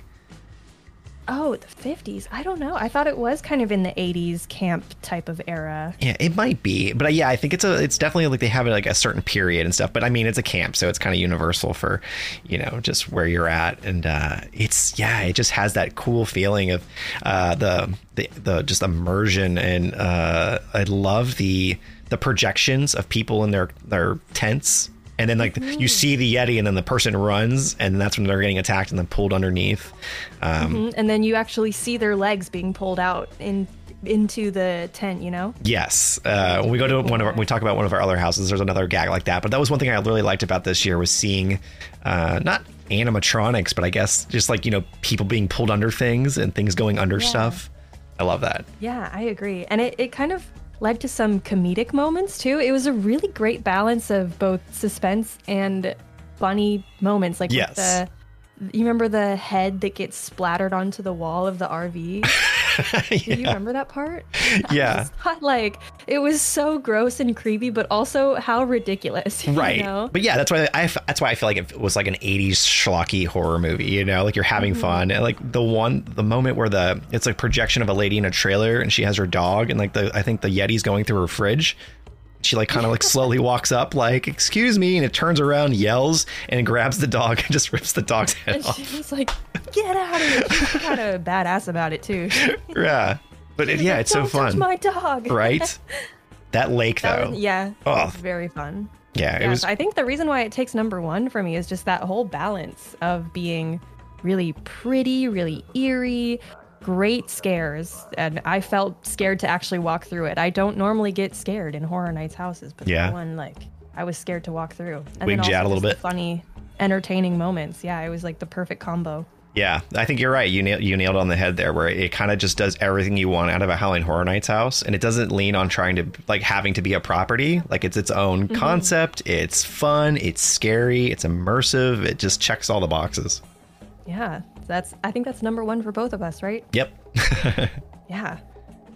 Oh, the fifties. I don't know. I thought it was kind of in the eighties camp type of era.
Yeah, it might be. But uh, yeah, I think it's a it's definitely like they have it like a certain period and stuff. But I mean, it's a camp, so it's kind of universal for, you know, just where you're at. And uh, it's, yeah, it just has that cool feeling of uh, the, the the just immersion. And uh, I love the the projections of people in their their tents. And then, like, mm-hmm. you see the Yeti, and then the person runs, and that's when they're getting attacked and then pulled underneath. Um,
mm-hmm. And then you actually see their legs being pulled out in into the tent, you know?
Yes. Uh, when we go to one of our, when we talk about one of our other houses, there's another gag like that. But that was one thing I really liked about this year was seeing, uh, not animatronics, but I guess just like, you know, people being pulled under things and things going under yeah. stuff. I love that.
Yeah, I agree. And it, it kind of led to some comedic moments too. It was a really great balance of both suspense and funny moments. Like
yes.
with the, you remember the head that gets splattered onto the wall of the R V? yeah. Do you remember that part?
Yeah.
I just thought, like, it was so gross and creepy, but also how ridiculous.
Right.
You know?
But yeah, that's why I that's why I feel like it was like an eighties schlocky horror movie, you know, like you're having mm-hmm. fun. And like the one the moment where the it's like projection of a lady in a trailer and she has her dog and like the I think the Yeti's going through her fridge. She like kind of like slowly walks up like, excuse me, and it turns around, yells, and grabs the dog and just rips the dog's head
and
off.
She's like, get out of here. She's kind of badass about it too.
Yeah. But it, yeah, it's
Don't
so fun.
Touch my dog.
Right? That lake
that
though.
Was, yeah.
Oh.
It was very fun.
Yeah, it
yeah,
was.
I think the reason why it takes number one for me is just that whole balance of being really pretty, really eerie, great scares, and I felt scared to actually walk through it. I don't normally get scared in Horror Nights houses, but
yeah.
that one, like, I was scared to walk through. And
Wigged
then
you out a little
the
bit.
Funny, entertaining moments. Yeah, it was like the perfect combo.
Yeah, I think you're right. You nailed, you nailed on the head there, where it kind of just does everything you want out of a Halloween Horror Nights house, and it doesn't lean on trying to like having to be a property. Like it's its own mm-hmm. concept. It's fun. It's scary. It's immersive. It just checks all the boxes.
Yeah, that's. I think that's number one for both of us, right?
Yep.
Yeah.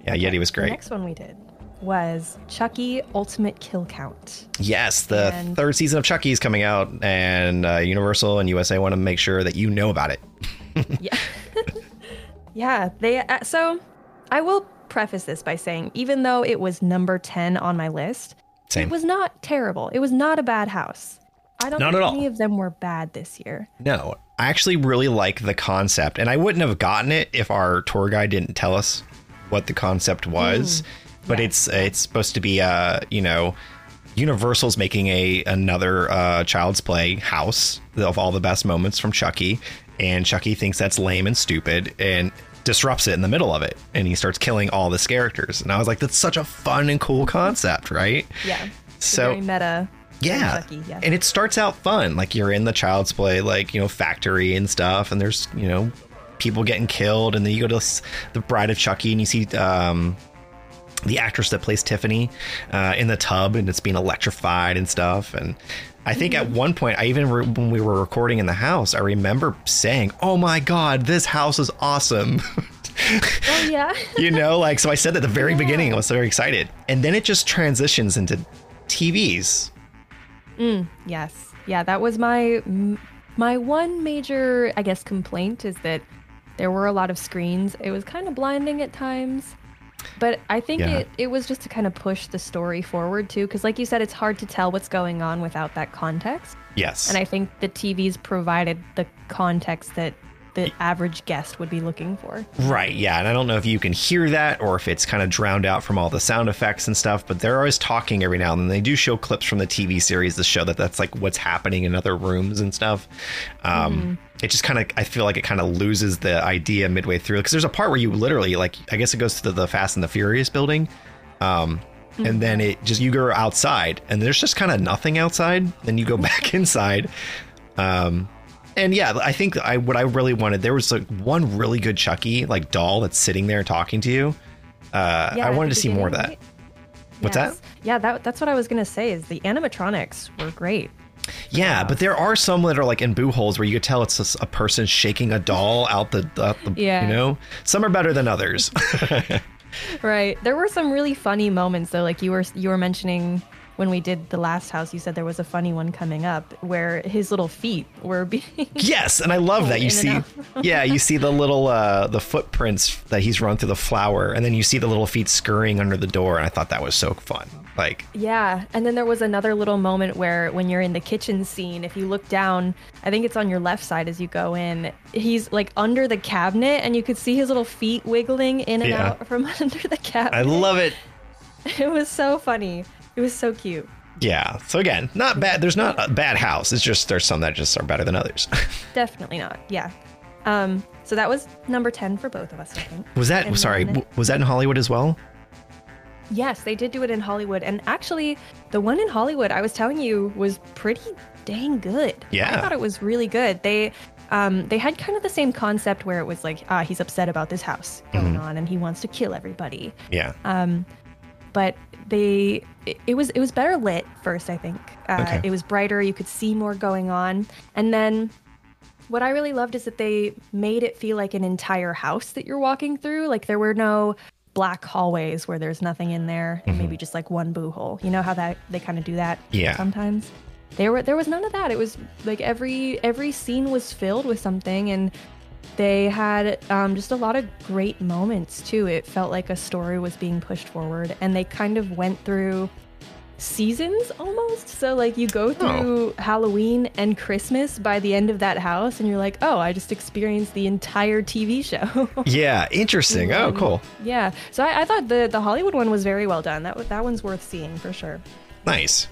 Yeah, Yeti was
The
great.
next one we did was Chucky Ultimate Kill Count.
Yes, the
And-
third season of Chucky is coming out, and uh, Universal and U S A want to make sure that you know about it.
Yeah. Yeah, they uh, so I will preface this by saying even though it was number ten on my list,
Same.
it was not terrible. It was not a bad house. I don't
Not
think
at all.
any of them were bad this year.
No, I actually really like the concept, and I wouldn't have gotten it if our tour guide didn't tell us what the concept was. But
yeah.
it's it's supposed to be, uh, you know, Universal's making a another uh, Child's Play house of all the best moments from Chucky, and Chucky thinks that's lame and stupid and disrupts it in the middle of it, and he starts killing all this characters. And I was like, that's such a fun and cool concept, right?
Yeah. It's
So
very meta.
yeah.
Chucky, yeah.
And it starts out fun. Like you're in the Child's Play, like, you know, factory and stuff. And there's, you know, people getting killed. And then you go to s- the Bride of Chucky and you see um, the actress that plays Tiffany uh, in the tub, and it's being electrified and stuff. And I think at one point, I even, re- when we were recording in the house, I remember saying, oh my God, this house is awesome.
Oh yeah.
You know, like, so I said at the very
Yeah.
beginning, I was very excited. And then it just transitions into T Vs.
Yes. Yeah, that was my m- my one major, I guess, complaint is that there were a lot of screens. It was kind of blinding at times. But I think
Yeah.
it, it was just to kind of push the story forward too, because like you said, it's hard to tell what's going on without that context.
Yes.
And I think the T Vs provided the context that the average guest would be looking for.
Right, yeah, and I don't know if you can hear that or if it's kind of drowned out from all the sound effects and stuff, but they're always talking every now and then. They do show clips from the T V series to show that that's like what's happening in other rooms and stuff. Um,
Mm-hmm.
It just kind of, I feel like it kind of loses the idea midway through, because there's a part where you literally, like, I guess it goes to the Fast and the Furious building, um, and then it just, you go outside, and there's just kind of nothing outside, then you go back inside. Um, And yeah, I think I what I really wanted, there was like one really good Chucky like doll that's sitting there talking to you. Uh,
Yeah,
I
at
wanted
the
to see more of that.
beginning, right?
What's
Yes.
that?
Yeah, that, that's what I was going to say is the animatronics were great.
Yeah, but there are some that are like in boo holes where you could tell it's just a person shaking a doll out the, out the
Yeah.
you know, some are better than others.
Right. There were some really funny moments though. Like you were you were mentioning when we did the last house, you said there was a funny one coming up where his little feet were being
Yes, and I love that. You
in and
see,
out.
yeah, you see the little uh, the footprints that he's run through the flour, and then you see the little feet scurrying under the door, and I thought that was so fun. Like,
Yeah, and then there was another little moment where when you're in the kitchen scene, if you look down, I think it's on your left side as you go in, he's like under the cabinet and you could see his little feet wiggling in and
Yeah.
out from under the cabinet.
I love it.
It was so funny. It was so cute.
Yeah. So again, not bad. There's not a bad house. It's just there's some that just are better than others.
Definitely not. Yeah. Um, so that was number ten for both of us, I think.
Was that
And
sorry?
then-
w- Was that in Hollywood as well?
Yes, they did do it in Hollywood. And actually, the one in Hollywood, I was telling you, was pretty dang good.
Yeah.
I thought it was really good. They um, they had kind of the same concept where it was like, ah, he's upset about this house going
Mm-hmm.
on and he wants to kill everybody.
Yeah.
Um, but they, it, it was it was better lit first, I think. Uh,
Okay.
It was brighter. You could see more going on. And then what I really loved is that they made it feel like an entire house that you're walking through. Like there were no black hallways where there's nothing in there and maybe just like one boo hole. You know how that they kind of do that
Yeah.
sometimes? There were there was none of that. It was like every every scene was filled with something, and they had um, just a lot of great moments too. It felt like a story was being pushed forward, and they kind of went through seasons almost. So like you go through Halloween and Christmas by the end of that house, and you're like, oh, I just experienced the entire T V show.
Yeah. Interesting. Oh, cool.
Yeah. So I, I thought the the Hollywood one was very well done. That wa- that one's worth seeing for sure.
Nice.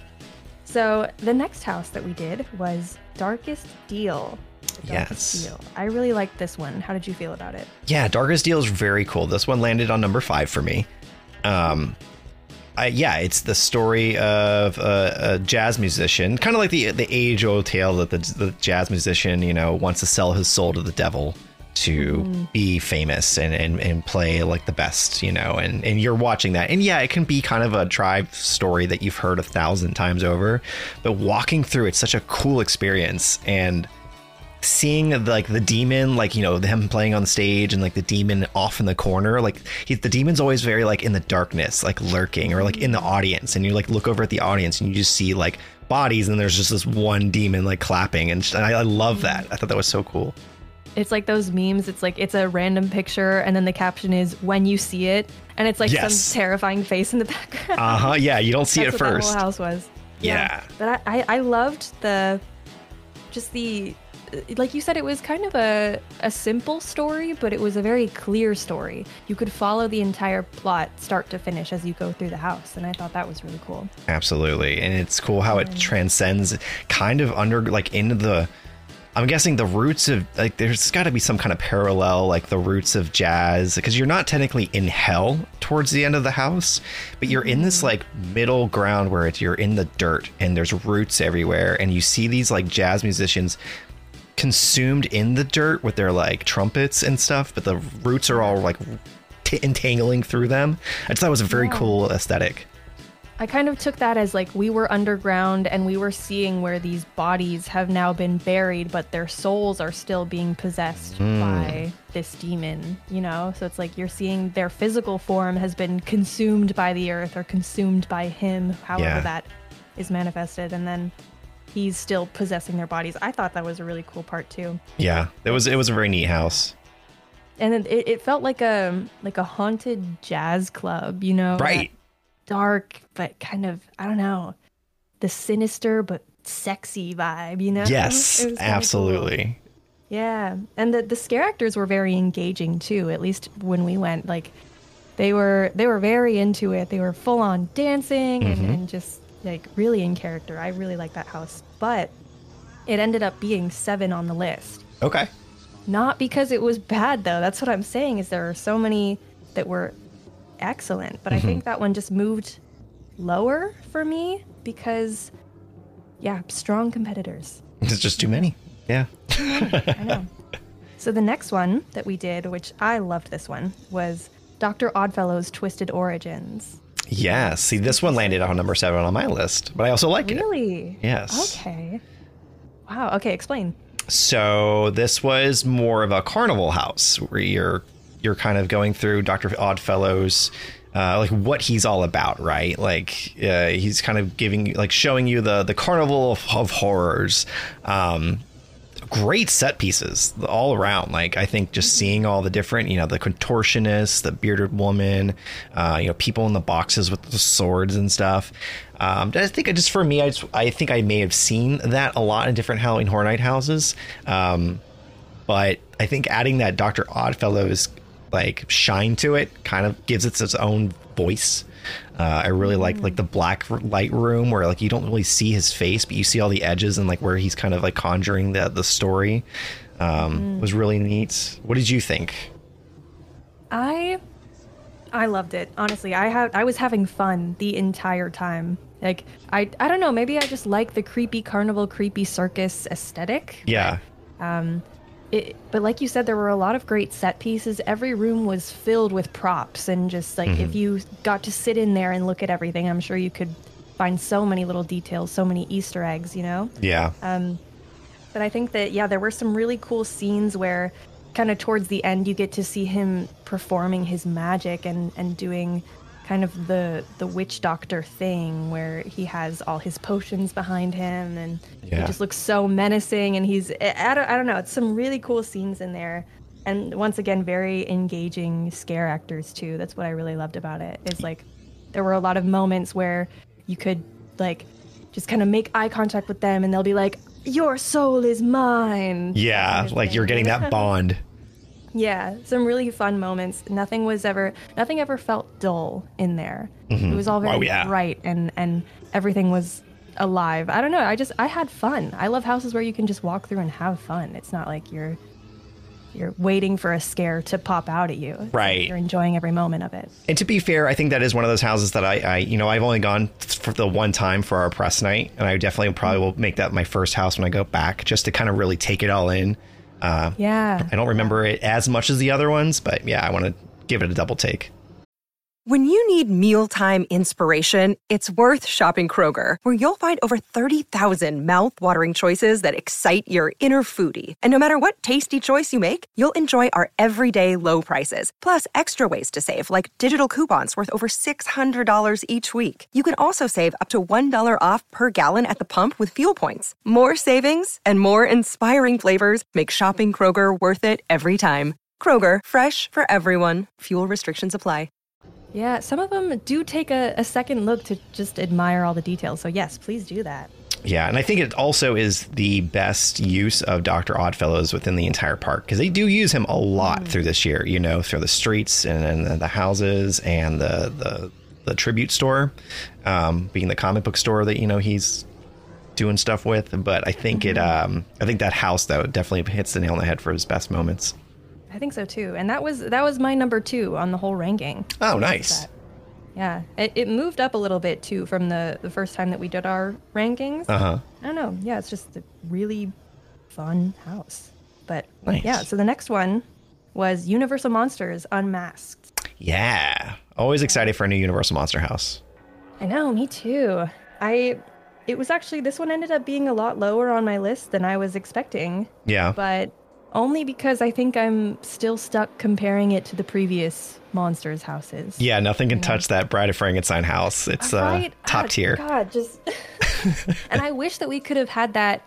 So the next house that we did was Darkest Deal. The Darkest
Yes.
Deal. I really liked this one. How did you feel about it?
Yeah. Darkest Deal is very cool. This one landed on number five for me. Um, I, yeah, it's the story of a, a jazz musician, kind of like the the age old tale that the, the jazz musician, you know, wants to sell his soul to the devil to be famous and, and, and play like the best, you know, and, and you're watching that. And yeah, it can be kind of a tribe story that you've heard a thousand times over, but walking through it's such a cool experience. And seeing the, like the demon, like, you know, them playing on stage and like the demon off in the corner, like he, the demon's always very like in the darkness, like lurking or like in the audience, and you like look over at the audience and you just see like bodies and there's just this one demon like clapping, and I, I love that. I thought that was so cool.
It's like those memes. It's like it's a random picture and then the caption is when you see it, and it's like
Yes.
some terrifying face in the background.
Uh-huh. Yeah, you don't see
That's
it
what
first.
That whole house was.
Yeah.
But I, I, I loved the, just the, like you said, it was kind of a, a simple story, but it was a very clear story. You could follow the entire plot start to finish as you go through the house. And I thought that was really cool.
Absolutely. And it's cool how it transcends kind of under like into the, I'm guessing the roots of like, there's got to be some kind of parallel, like the roots of jazz, because you're not technically in hell towards the end of the house, but you're in this like middle ground where it's, you're in the dirt and there's roots everywhere. And you see these like jazz musicians consumed in the dirt with their like trumpets and stuff, but the roots are all like t- entangling through them. I just thought it was a very
Yeah.
cool aesthetic.
I kind of took that as like we were underground and we were seeing where these bodies have now been buried, but their souls are still being possessed by this demon, you know? So it's like you're seeing their physical form has been consumed by the earth or consumed by him, however
Yeah.
that is manifested. And then he's still possessing their bodies. I thought that was a really cool part too.
Yeah, it was, it was a very neat house.
And it, it felt like a like a haunted jazz club, you know?
Right.
Dark, but kind of, I don't know, the sinister but sexy vibe, you know?
Yes,
It was kinda
absolutely.
cool. Yeah. And the, the scare actors were very engaging too, at least when we went. Like they were they were very into it. They were full on dancing and,
Mm-hmm.
and just like really in character. I really like that house. But it ended up being seven on the list.
Okay.
Not because it was bad though. That's what I'm saying is there are so many that were excellent, but I think that one just moved lower for me because yeah, strong competitors.
It's just too many. Yeah.
I know. So the next one that we did, which I loved this one, was Doctor Oddfellow's Twisted Origins.
Yeah. See, this one landed on number seven on my list, but I also like it.
Really?
Yes.
Okay. Wow. Okay, explain.
So this was more of a carnival house where you're you're kind of going through Doctor Oddfellow's uh, like what he's all about, right? Like uh, he's kind of giving like showing you the the carnival of, of horrors. Um, great set pieces all around. Like I think just seeing all the different, you know, the contortionists, the bearded woman, uh, you know, people in the boxes with the swords and stuff. Um, I think I just for me, I just, I think I may have seen that a lot in different Halloween Horror Night houses. Um, but I think adding that Doctor Oddfellow's like shine to it kind of gives it its own voice. Uh, I really like like the black light room where like you don't really see his face, but you see all the edges and like where he's kind of like conjuring the the story. Um, was really neat. What did you think?
I I loved it. Honestly, I had I was having fun the entire time. Like I I don't know, maybe I just like the creepy carnival, creepy circus aesthetic.
Yeah.
It, but like you said, there were a lot of great set pieces. Every room was filled with props, and just like if you got to sit in there and look at everything, I'm sure you could find so many little details, so many Easter eggs, you know?
Yeah.
But I think that, yeah, there were some really cool scenes where kind of towards the end you get to see him performing his magic and, and doing kind of the the witch doctor thing where he has all his potions behind him and
Yeah.
he just looks so menacing, and he's I don't, I don't know, it's some really cool scenes in there, and once again very engaging scare actors too. That's what I really loved about it, is like there were a lot of moments where you could like just kind of make eye contact with them and they'll be like, your soul is mine.
Yeah.
kind of
Like
thing.
you're getting that bond.
Yeah, some really fun moments. Nothing was ever, nothing ever felt dull in there. It was all very
Oh, yeah.
bright and and everything was alive. I don't know. I just I had fun. I love houses where you can just walk through and have fun. It's not like you're you're waiting for a scare to pop out at you. It's like
Right.
you're enjoying every moment of it.
And to be fair, I think that is one of those houses that I, I, you know, I've only gone for the one time for our press night, and I definitely probably will make that my first house when I go back, just to kind of really take it all in. Uh,
Yeah.
I don't remember it as much as the other ones, but yeah, I want to give it a double take.
When you need mealtime inspiration, it's worth shopping Kroger, where you'll find over thirty thousand mouth-watering choices that excite your inner foodie. And no matter what tasty choice you make, you'll enjoy our everyday low prices, plus extra ways to save, like digital coupons worth over six hundred dollars each week. You can also save up to one dollar off per gallon at the pump with fuel points. More savings and more inspiring flavors make shopping Kroger worth it every time. Kroger, fresh for everyone. Fuel restrictions apply.
Yeah, some of them do take a, a second look to just admire all the details. So yes, please do that.
Yeah, and I think it also is the best use of Doctor Oddfellows within the entire park, because they do use him a lot mm. through this year, you know, through the streets and, and the houses and the, the, the tribute store, um, being the comic book store that, you know, he's doing stuff with. But I think mm-hmm. it, um, I think that house, though, definitely hits the nail on the head for his best moments.
I think so too, and that was that was my number two on the whole ranking.
Oh, nice.
Yeah, it, it moved up a little bit too from the, the first time that we did our rankings.
Uh huh.
I don't know. Yeah, it's just a really fun house. But
nice.
Yeah, so the next one was Universal Monsters Unmasked.
Yeah, always excited for a new Universal Monster house.
I know, me too. I. It was actually this one ended up being a lot lower on my list than I was expecting.
Yeah.
But. Only because I think I'm still stuck comparing it to the previous Monsters houses.
Yeah, nothing can
you know?
touch that Bride of Frankenstein house. It's
right?
uh, top
uh,
tier.
God, just... And I wish that we could have had that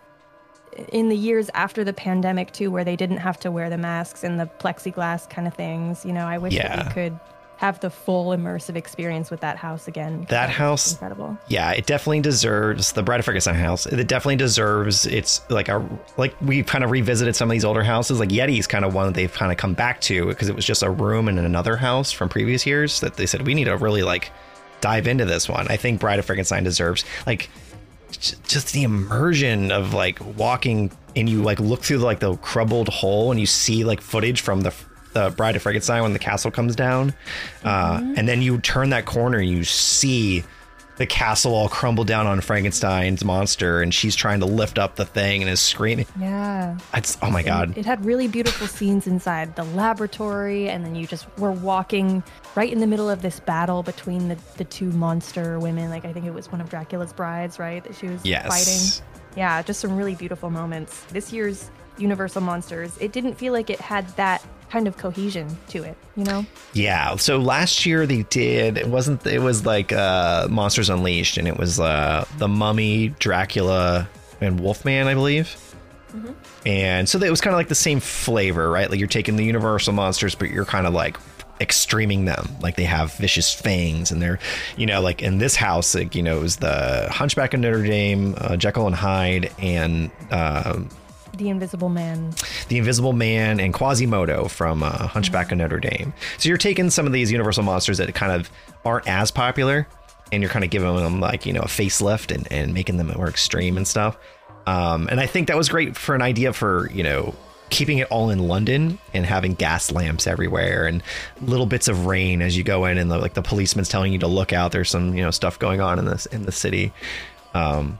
in the years after the pandemic, too, where they didn't have to wear the masks and the plexiglass kind of things. You know, I wish
yeah.
that we could have the full immersive experience with that house again.
That house,
incredible.
Yeah, it definitely deserves the Bride of Frankenstein house. It definitely deserves. It's like a like we've kind of revisited some of these older houses. Like Yeti's kind of one that they've kind of come back to because it was just a room in another house from previous years that they said we need to really like dive into this one. I think Bride of Frankenstein deserves like j- just the immersion of like walking and you like look through like the crumbled hole and you see like footage from the. the Bride of Frankenstein when the castle comes down. Uh, mm-hmm. And then you turn that corner and you see the castle all crumble down on Frankenstein's monster and she's trying to lift up the thing and is screaming.
Yeah.
It's, oh my God.
It, it had really beautiful scenes inside the laboratory and then you just were walking right in the middle of this battle between the, the two monster women. Like I think it was one of Dracula's brides, right? That she was
yes.
fighting. Yeah, just some really beautiful moments. This year's Universal Monsters, it didn't feel like it had that kind of cohesion to it, you know?
Yeah. So last year they did, it wasn't, it was like uh, Monsters Unleashed and it was uh, the Mummy, Dracula, and Wolfman, I believe. Mm-hmm. And so it was kind of like the same flavor, right? Like you're taking the Universal monsters, but you're kind of like extreming them. Like they have vicious fangs and they're, you know, like in this house, like, you know, it was the Hunchback of Notre Dame, uh, Jekyll and Hyde, and uh,
The Invisible Man.
The Invisible Man and Quasimodo from uh, Hunchback mm-hmm. of Notre Dame. So you're taking some of these Universal monsters that kind of aren't as popular and you're kind of giving them like, you know, a facelift and, and making them more extreme and stuff. Um, and I think that was great for an idea for, you know, keeping it all in London and having gas lamps everywhere and little bits of rain as you go in and the, like the policeman's telling you to look out. There's some, you know, stuff going on in this in the city. Um,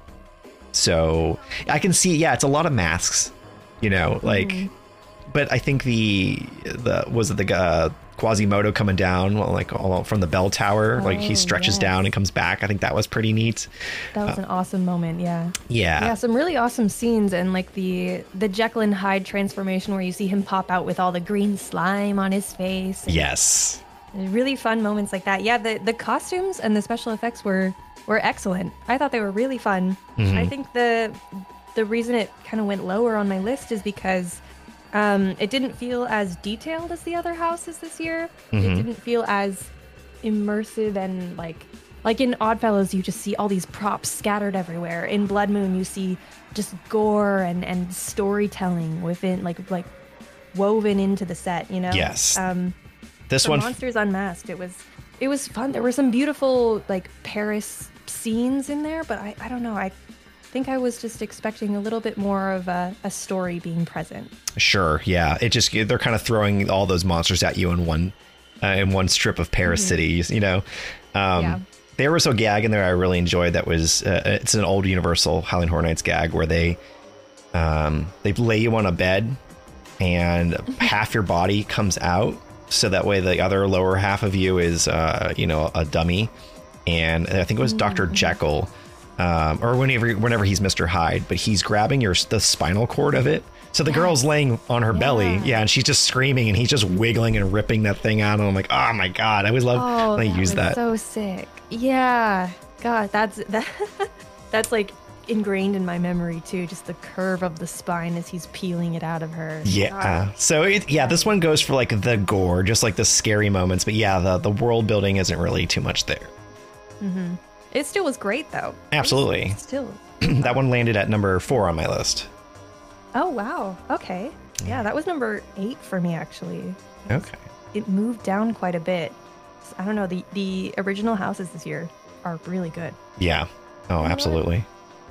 So I can see, yeah, it's a lot of masks, you know, like, mm. but I think the, the, was it the uh, Quasimodo coming down, well, like all from the bell tower, oh, like he stretches yes. down and comes back. I think that was pretty neat.
That was uh, an awesome moment. Yeah.
Yeah.
Yeah. Some really awesome scenes and like the, the Jekyll and Hyde transformation where you see him pop out with all the green slime on his face.
Yes.
Really fun moments like that. Yeah. The, the costumes and the special effects were, were excellent. I thought they were really fun. Mm-hmm. I think the the reason it kind of went lower on my list is because um, it didn't feel as detailed as the other houses this year. Mm-hmm. It didn't feel as immersive and like like in Oddfellows you just see all these props scattered everywhere. In Blood Moon you see just gore and, and storytelling within like like woven into the set, you know?
Yes.
Um,
this one
Monsters Unmasked, it was it was fun. There were some beautiful like Paris scenes in there, but I, I don't know. I think I was just expecting a little bit more of a, a story being present.
Sure. Yeah. It just, they're kind of throwing all those monsters at you in one, uh, in one strip of Paris mm-hmm. city, you know? Um, yeah. There was a gag in there I really enjoyed that was, uh, it's an old Universal Howling Horror Nights gag where they, um, they lay you on a bed and half your body comes out so that way the other lower half of you is, uh, you know, a dummy. And I think it was Doctor Jekyll, um, or whenever whenever he's Mister Hyde, but he's grabbing your the spinal cord of it. So the girl's laying on her
Yeah.
belly, yeah, and she's just screaming, and he's just wiggling and ripping that thing out. And I'm like, oh my god, I always love
Oh,
when they use
was
that.
So sick. Yeah. God, that's that. That's like ingrained in my memory too. Just the curve of the spine as he's peeling it out of her.
Yeah. So it, yeah, this one goes for like the gore, just like the scary moments. But yeah, the the world building isn't really too much there.
Mm-hmm. It still was great though.
Absolutely.
Still.
That one landed at number four on my list.
Oh wow. Okay. Yeah, that was number eight for me actually.
Okay.
It moved down quite a bit. I don't know. The the original houses this year are really good.
Yeah. Oh, absolutely.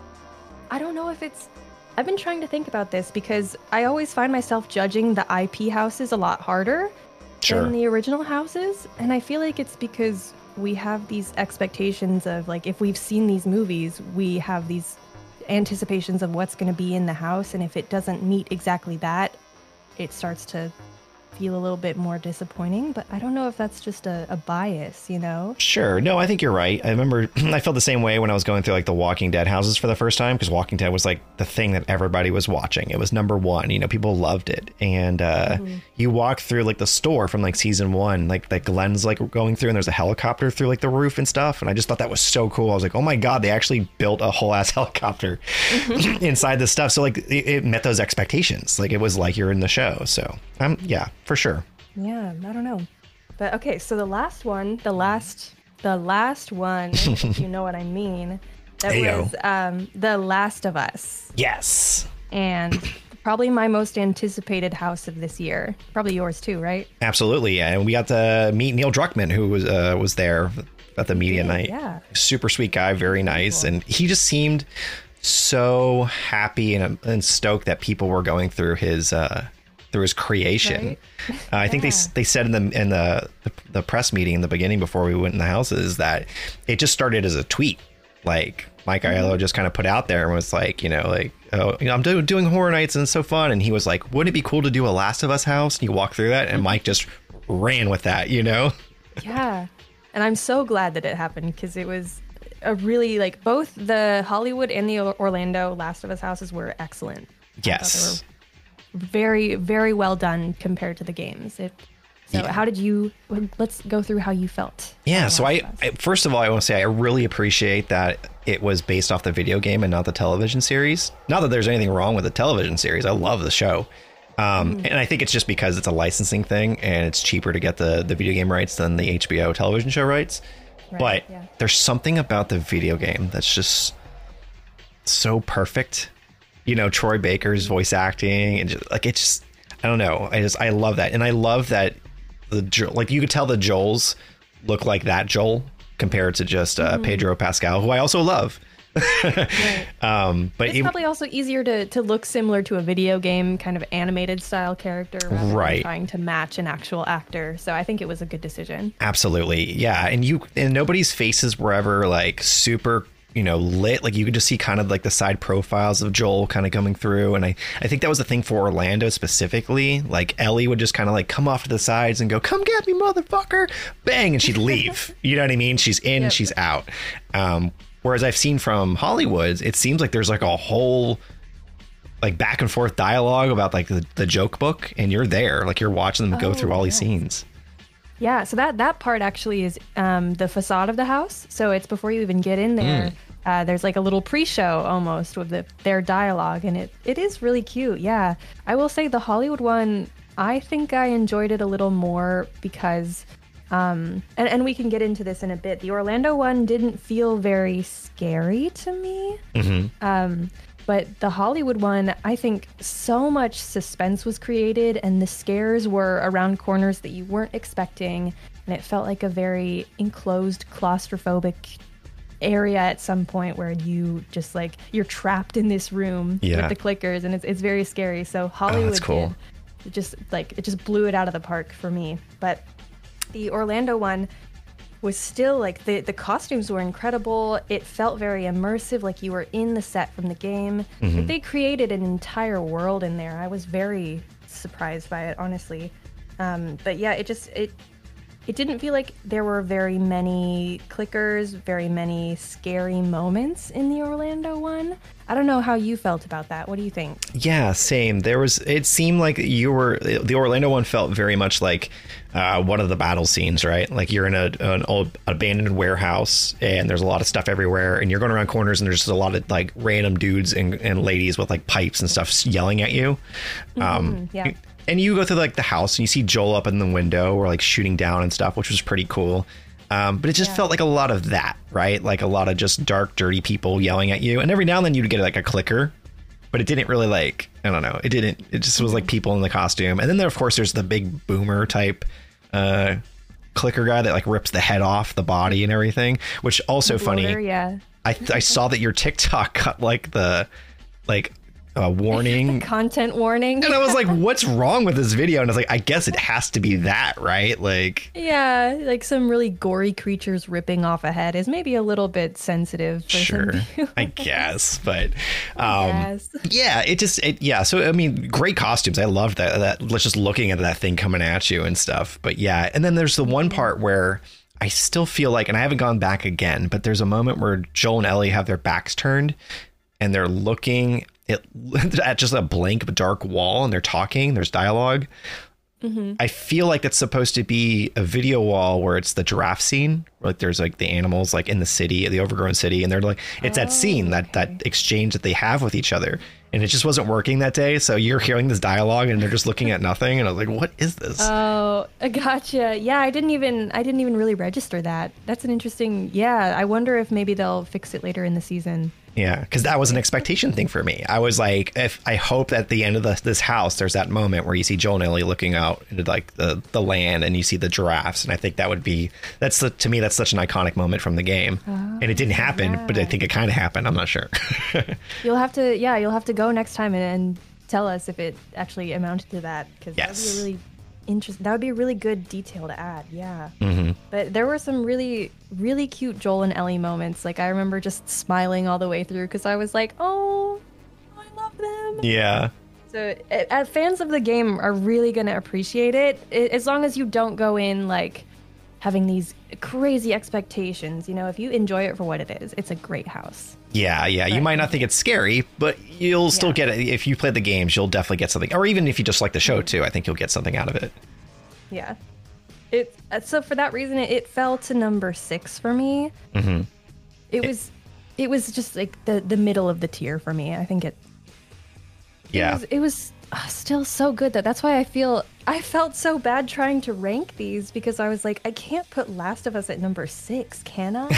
I don't know if it's. I've been trying to think about this because I always find myself judging the I P houses a lot harder
Sure.
than the original houses, and I feel like it's because we have these expectations of like if we've seen these movies, we have these anticipations of what's going to be in the house, and if it doesn't meet exactly that, it starts to feel a little bit more disappointing. But I don't know if that's just a, a bias, you know?
Sure. No, I think you're right. I remember I felt the same way when I was going through like the Walking Dead houses for the first time, because Walking Dead was like the thing that everybody was watching. It was number one. You know, people loved it. And uh,
Mm-hmm.
you walk through like the store from like season one, like like Glenn's like going through, and there's a helicopter through like the roof and stuff. And I just thought that was so cool. I was like, oh my God, they actually built a whole ass helicopter inside this stuff. So like it, it met those expectations. Like it was like you're in the show. So um, yeah, for sure.
Yeah, I don't know. But okay, so the last one, the last, the last one, if you know what I mean, that
Ayo.
was um, The Last of Us.
Yes.
And probably my most anticipated house of this year. Probably yours too, right?
Absolutely, yeah. And we got to meet Neil Druckmann, who was uh, was there at the media
did,
night.
yeah.
Super sweet guy, very nice, and he just seemed so happy and, and stoked that people were going through his uh, through his creation.
Right?
Uh, I think they
Yeah.
they said in the in the the press meeting in the beginning before we went in the houses that it just started as a tweet. Like Mike Aiello just kind of put out there and was like, you know, like, oh, you know, I'm do- doing horror nights and it's so fun. And he was like, wouldn't it be cool to do a Last of Us house? And you walk through that, and Mike just ran with that, you know?
Yeah. And I'm so glad that it happened because it was a really like both the Hollywood and the Orlando Last of Us houses were excellent.
Yes.
Very, very well done compared to the games. It, so
Yeah.
how did you, let's go through how you felt.
Yeah.
on
So
Last
I,
of Us.
I, first of all, I want to say I really appreciate that it was based off the video game and not the television series. Not that there's anything wrong with the television series. I love the show. Um,
Mm-hmm.
And I think it's just because it's a licensing thing and it's cheaper to get the, the video game rights than the H B O television show rights.
Right,
but
yeah.
there's something about the video game that's just so perfect. You know, Troy Baker's voice acting and just, like, it's just, I don't know. I just, I love that. And I love that the, Jo- like you could tell the Joels look like that Joel compared to just uh,
Mm-hmm.
Pedro Pascal, who I also love. um, but
It's
it-
probably also easier to, to look similar to a video game kind of animated style character rather than
Right.
trying to match an actual actor. So I think it was a good decision.
absolutely. Yeah. And you, and nobody's faces were ever like super, you know, lit. Like you could just see kind of like the side profiles of Joel kind of coming through. And I, I think that was the thing for Orlando specifically. Like Ellie would just kind of like come off to the sides and go, come get me, motherfucker. Bang. And she'd leave. You know what I mean? She's in,
Yep.
she's out. Um, whereas I've seen from Hollywood, it seems like there's like a whole like back and forth dialogue about like the, the joke book, and you're there, like you're watching them go
Oh,
through all these
yes.
scenes.
Yeah, so that, that part actually is um, the facade of the house. So it's before you even get in there. Uh, there's like a little pre-show almost with the, their dialogue, and it, it is really cute. Yeah, I will say the Hollywood one, I think I enjoyed it a little more because, um, and, and we can get into this in a bit. The Orlando one didn't feel very scary to me. Um, but the Hollywood one, I think so much suspense was created and the scares were around corners that you weren't expecting. And it felt like a very enclosed, claustrophobic area at some point where you just like, you're trapped in this room
Yeah.
with the clickers, and it's, it's very scary. So Hollywood
cool.
did, it just like, it just blew it out of the park for me. But the Orlando one was still like the, the costumes were incredible. It felt very immersive, like you were in the set from the game.
Mm-hmm.
Like they created an entire world in there. I was very surprised by it, honestly. Um, but yeah, it just it it didn't feel like there were very many clickers, very many scary moments in the Orlando one. I don't know how you felt about that. What do you think?
Yeah, same. There was, it seemed like you were, the Orlando one felt very much like uh, one of the battle scenes, right? Like you're in a, an old abandoned warehouse and there's a lot of stuff everywhere and you're going around corners and there's just a lot of like random dudes and, and ladies with like pipes and stuff yelling at you.
Mm-hmm,
Um,
yeah.
And you go through like the house and you see Joel up in the window or like shooting down and stuff, which was pretty cool. Um, but it just
Yeah.
felt like a lot of that, right? Like a lot of just dark, dirty people yelling at you. And every now and then you'd get like a clicker, but it didn't really like, I don't know. It didn't, it just was like people in the costume. And then there, of course, there's the big boomer type uh, clicker guy that like rips the head off the body and everything, which also funny.
Bloater, yeah.
I, I saw that your TikTok got like the, like, uh, warning.
Content warning.
And I was like, what's wrong with this video? And I was like, I guess it has to be that, right? Like,
Yeah, like some really gory creatures ripping off a head is maybe a little bit sensitive for
sure,
some people.
I guess. But um,
Yes.
yeah, it just, it, yeah. So, I mean, great costumes. I loved that, that, let's just looking at that thing coming at you and stuff. But yeah. And then there's the one part where I still feel like, and I haven't gone back again, but there's a moment where Joel and Ellie have their backs turned and they're looking it at just a blank dark wall and they're talking, there's dialogue. Mm-hmm. I feel like that's supposed to be a video wall where it's the giraffe scene, where like there's like the animals like in the city, the overgrown city, and they're like, it's
Oh,
that scene, that
okay.
that exchange that they have with each other. And it just wasn't working that day. So you're hearing this dialogue and they're just looking at nothing. And I was like, what is this?
Oh, I gotcha. Yeah, I didn't even I didn't even really register that. That's an interesting. Yeah, I wonder if maybe they'll fix it later in the season.
Yeah, because that was an expectation thing for me. I was like, if I hope at the end of the, this house, there's that moment where you see Joel and Ellie looking out into like the, the land and you see the giraffes. And I think that would be, that's the, to me, that's such an iconic moment from the game. Oh, and it didn't happen,
yeah.
but I think it kind of happened. I'm not sure.
You'll have to, yeah, you'll have to go next time and, and tell us if it actually amounted to that, because
Yes.
that would be a really interesting. That would be a really good detail to add. Yeah.
Mm-hmm.
But there were some really, really cute Joel and Ellie moments. Like I remember just smiling all the way through because I was like, oh, I love them.
Yeah.
So uh, fans of the game are really going to appreciate it, I- as long as you don't go in like having these crazy expectations. You know, if you enjoy it for what it is, it's a great house.
Yeah, yeah. You
Right.
might not think it's scary, but you'll still
Yeah.
get it. If you play the games, you'll definitely get something. Or even if you just like the show, too, I think you'll get something out of it.
Yeah. It uh, so for that reason it, it fell to number six for me.
Mm-hmm.
It was it was just like the the middle of the tier for me. I think it
Yeah.
it was, it was uh, still so good that that's why I feel I felt so bad trying to rank these, because I was like, I can't put Last of Us at number six, can I?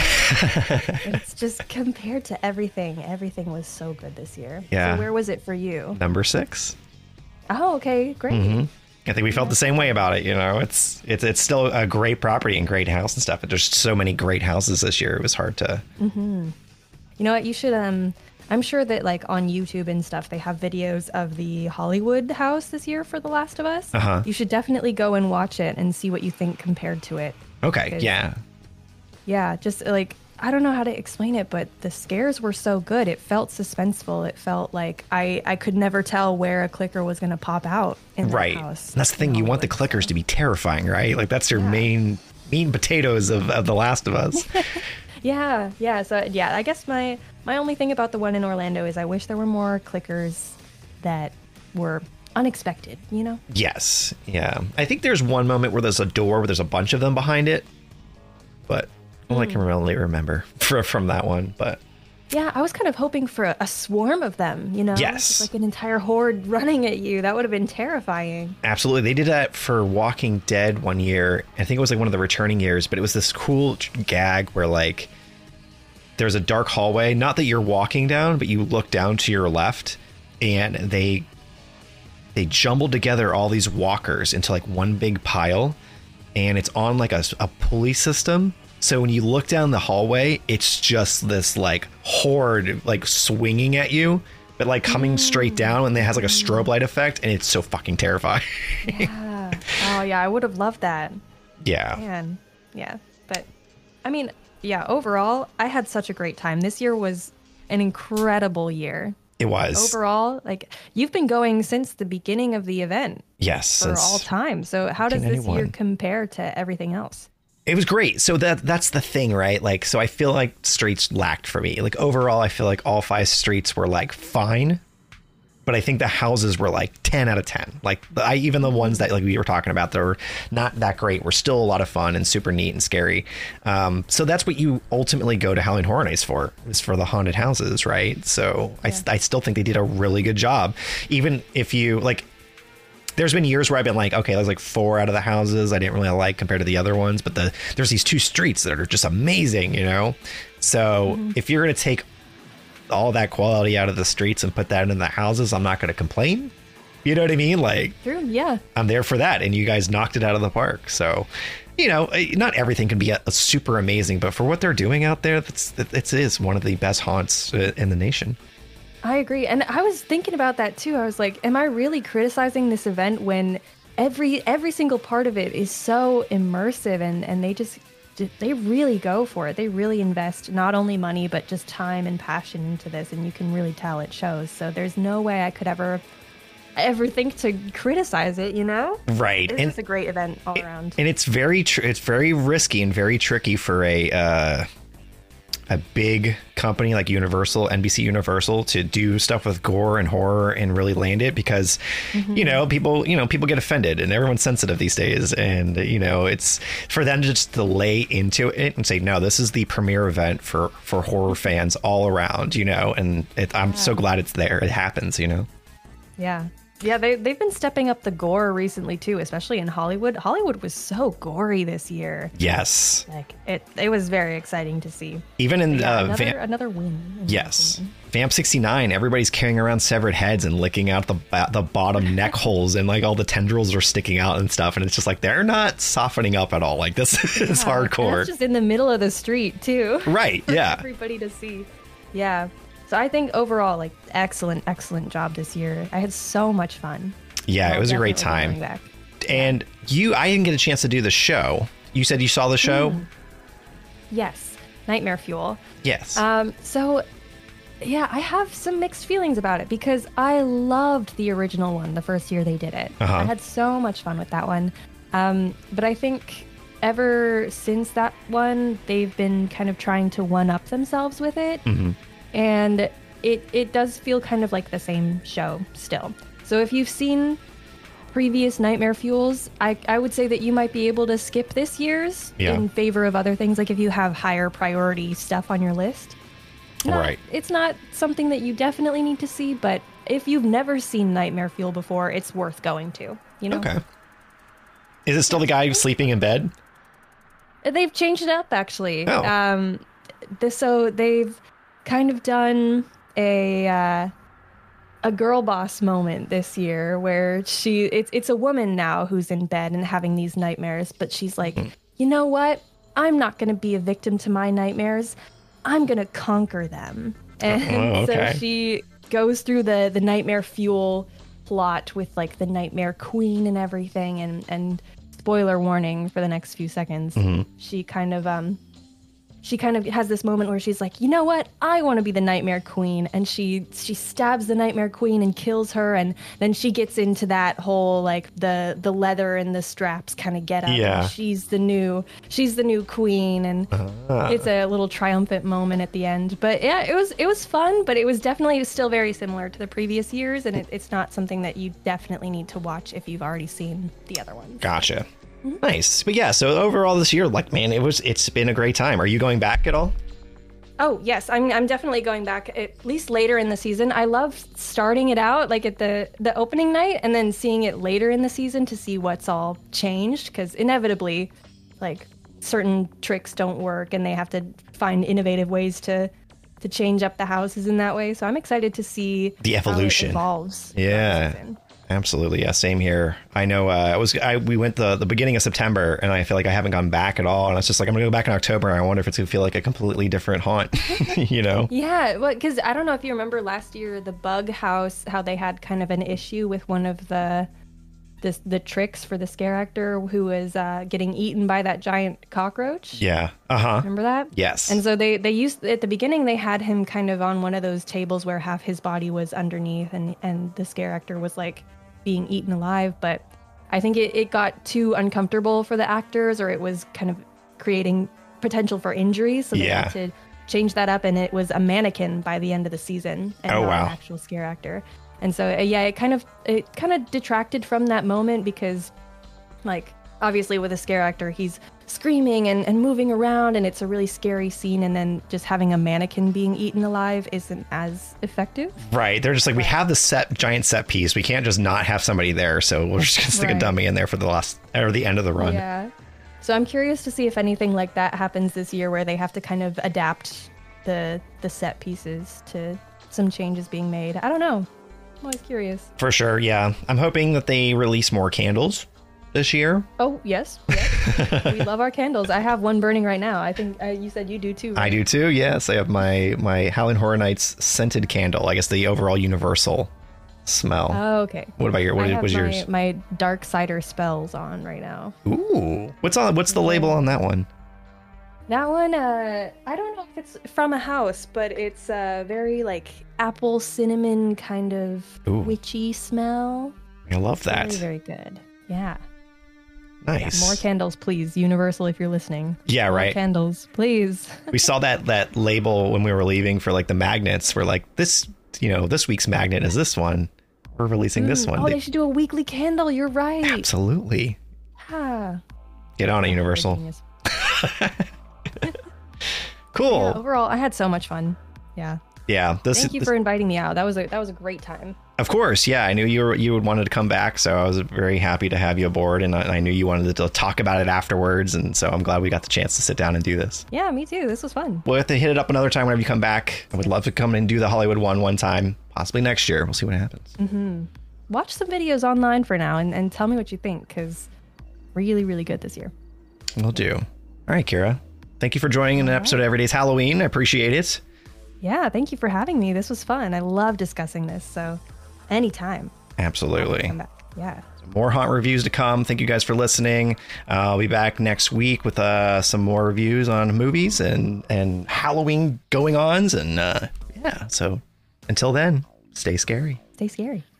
It's just compared to everything, everything was so good this year.
Yeah.
So where was it for you?
Number six.
Oh, okay, great.
Mm-hmm. I think we felt the same way about it. You know, it's it's it's still a great property and great house and stuff. But there's so many great houses this year. It was hard to.
Mm-hmm. You know what? You should. Um, I'm sure that like on YouTube and stuff, they have videos of the Hollywood house this year for The Last of Us.
Uh-huh.
You should definitely go and watch it and see what you think compared to it.
Okay.
Because-
Yeah.
Yeah, just like I don't know how to explain it, but the scares were so good. It felt suspenseful. It felt like I I could never tell where a clicker was going to pop out in that
Right.
house.
And that's the thing. You want the
Hollywood,
clickers
so.
to be terrifying, right? Like that's your
Yeah.
main meat and potatoes of, of The Last of Us.
Yeah, yeah. So yeah, I guess my my only thing about the one in Orlando is I wish there were more clickers that were unexpected. You know?
Yes. Yeah. I think there's one moment where there's a door where there's a bunch of them behind it, but all I can really remember for, from that one. But
Yeah, I was kind of hoping for a, a swarm of them. You know?
Yes.
Just like an entire horde running at you. That would have been terrifying.
absolutely, they did that for Walking Dead one year. I think it was like one of the returning years, but it was this cool gag where like there's a dark hallway. Not that you're walking down, but you look down to your left, and they they jumbled together all these walkers into like one big pile, and it's on like a, a pulley system. So when you look down the hallway, it's just this like horde like swinging at you, but like coming straight down, and it has like a strobe light effect, and it's so fucking terrifying.
Yeah. Oh yeah, I would have loved that.
Yeah.
Man, yeah. But I mean, yeah, overall, I had such a great time. This year was an incredible year.
It was.
Overall, like you've been going since the beginning of the event.
Yes.
For all time. So how does this year compare to everything else?
It was great. So that that's the thing, right? Like, so I feel like streets lacked for me. Like overall, I feel like all five streets were like fine. But I think the houses were like ten out of ten. Like I, even the ones that like we were talking about that were not that great were still a lot of fun and super neat and scary. Um, so that's what you ultimately go to Halloween Horror Nights for, is for the haunted houses, right? So yeah. I, I still think they did a really good job. Even if you like, there's been years where I've been like, okay, there's like four out of the houses I didn't really like compared to the other ones. But the there's these two streets that are just amazing, you know? So mm-hmm. if you're going to take all that quality out of the streets and put that in the houses, I'm not going to complain. You know what I mean? Like,
True, yeah,
I'm there for that. And you guys knocked it out of the park. So, you know, not everything can be a, a super amazing, but for what they're doing out there, that's, it is one of the best haunts in the nation.
I agree. And I was thinking about that too. I was like, am I really criticizing this event when every every single part of it is so immersive and, and they just they really go for it. They really invest not only money, but just time and passion into this. And you can really tell it shows. So there's no way I could ever, ever think to criticize it, you know?
Right.
It's
and
just a great event all around.
And it's very, tr- it's very risky and very tricky for a, uh, a big company like Universal, N B C Universal, to do stuff with gore and horror and really land it because, mm-hmm. you know, people, you know, people get offended and everyone's sensitive these days. And, you know, it's for them to just to lay into it and say, no, this is the premier event for, for horror fans all around, you know, and it, I'm yeah. so glad it's there. It happens, you know?
Yeah. Yeah, they, they've been stepping up the gore recently, too, especially in Hollywood. Hollywood was so gory this year.
Yes.
Like, it it was very exciting to see.
Even in
yeah,
uh,
another,
Vamp,
another win.
Yes. Vamp sixty-nine, everybody's carrying around severed heads and licking out the the bottom neck holes, and like all the tendrils are sticking out and stuff. And it's just like, they're not softening up at all. Like, this is yeah, hardcore.
That's just in the middle of the street, too.
Right, yeah.
For everybody to see. Yeah. So I think overall, like, excellent, excellent job this year. I had so much fun.
Yeah,
I'll
it was a great time. And you, I didn't get a chance to do the show. You said you saw the show? Mm.
Yes. Nightmare Fuel.
Yes.
Um. So, yeah, I have some mixed feelings about it because I loved the original one the first year they did it. Uh-huh. I had so much fun with that one. Um. But I think ever since that one, they've been kind of trying to one-up themselves with it.
Mm-hmm.
And it, it does feel kind of like the same show still. So if you've seen previous Nightmare Fuels, I, I would say that you might be able to skip this year's yeah. in favor of other things, like if you have higher priority stuff on your list. Not,
right.
It's not something that you definitely need to see, but if you've never seen Nightmare Fuel before, it's worth going to. You know?
Okay. Is it still the guy who's sleeping in bed?
They've changed it up, actually.
Oh.
Um, this, so they've kind of done a uh, a girl boss moment this year where she it's it's a woman now who's in bed and having these nightmares, but she's like, mm. you know what? I'm not going to be a victim to my nightmares. I'm going to conquer them. And
oh, okay.
so she goes through the the Nightmare Fuel plot with like the Nightmare Queen and everything, and and spoiler warning for the next few seconds.
Mm-hmm.
She kind of um She kind of has this moment where she's like, you know what? I want to be the Nightmare Queen. And she she stabs the Nightmare Queen and kills her. And then she gets into that whole, like, the the leather and the straps kind of get up.
Yeah.
And she's the new she's the new queen. And
uh.
it's a little triumphant moment at the end. But yeah, it was it was fun, but it was definitely still very similar to the previous years. And it, it's not something that you definitely need to watch if you've already seen the other ones.
Gotcha. Nice. But yeah, so overall this year, like, man, it was, it's been a great time. Are you going back at all?
Oh, yes. I'm I'm definitely going back, at least later in the season. I love starting it out, like, at the, the opening night and then seeing it later in the season to see what's all changed. Because inevitably, like, certain tricks don't work and they have to find innovative ways to to change up the houses in that way. So I'm excited to see
the evolution
how it evolves.
Yeah. Absolutely. Yeah. Same here. I know uh, I was I we went the, the beginning of September and I feel like I haven't gone back at all. And it's just like, I'm going to go back in October. And I wonder if it's going to feel like a completely different haunt, you know?
Yeah. Well, because I don't know if you remember last year, the Bug House, how they had kind of an issue with one of the this the tricks for the scare actor who was uh, getting eaten by that giant cockroach.
Yeah. Uh-huh.
Remember that?
Yes.
And so they, they used, at the beginning, they had him kind of on one of those tables where half his body was underneath and, and the scare actor was like being eaten alive. But I think it, it got too uncomfortable for the actors, or it was kind of creating potential for injuries. So they
Yeah.
had to change that up, and it was a mannequin by the end of the season and
Oh,
not
wow.
an actual scare actor. And so, uh, yeah, it kind of it kind of detracted from that moment because, like, obviously with a scare actor, he's screaming and, and moving around, and it's a really scary scene. And then just having a mannequin being eaten alive isn't as effective.
Right. They're just like, we have the set giant set piece. We can't just not have somebody there. So we're just going to stick a
Right.
dummy in there for the last or the end of the run.
Yeah. So I'm curious to see if anything like that happens this year, where they have to kind of adapt the the set pieces to some changes being made. I don't know. I'm always curious.
For sure. Yeah. I'm hoping that they release more candles this year.
Oh, yes. yes. We love our candles. I have one burning right now. I think uh, you said you do too. Right?
I do too. Yes. I have my, my Halloween Horror Nights scented candle. I guess the overall universal smell.
Oh, okay.
What about your, what
I have
was
my,
yours?
my dark cider spells on right now.
Ooh. What's on, what's the label on that one?
That one, uh, I don't know if it's from a house, but it's a very like apple cinnamon kind of
Ooh.
witchy smell.
I love that.
Very, very good. Yeah.
Nice.
Yeah, more candles, please. Universal, if you're listening.
Yeah,
More
right.
candles, please.
We saw that that label when we were leaving for like the magnets. We're like, this, you know, this week's magnet is this one. We're releasing this one.
Oh,
They-
they should do a weekly candle. You're right.
Absolutely.
Ah,
Get on it, Universal.
genius.
Cool.
Yeah, overall, I had so much fun. Yeah.
Yeah. This,
Thank you
this-
for inviting me out. That was a that was a great time.
Of course. Yeah. I knew you were, you would wanted to come back. So I was very happy to have you aboard. And I, I knew you wanted to talk about it afterwards. And so I'm glad we got the chance to sit down and do this.
Yeah, me too. This was fun.
We'll have to hit it up another time whenever you come back. I would love to come and do the Hollywood one one time, possibly next year. We'll see what happens.
Mm-hmm. Watch some videos online for now and, and tell me what you think, because really, really good this year.
We'll do. All right, Kira. Thank you for joining an episode of Every Day's Halloween. I appreciate it.
Yeah, thank you for having me. This was fun. I love discussing this. So anytime.
Absolutely.
Come back. Yeah.
More haunt reviews to come. Thank you guys for listening. Uh, I'll be back next week with uh, some more reviews on movies and, and Halloween going ons. And uh, yeah, so until then, stay scary.
Stay scary.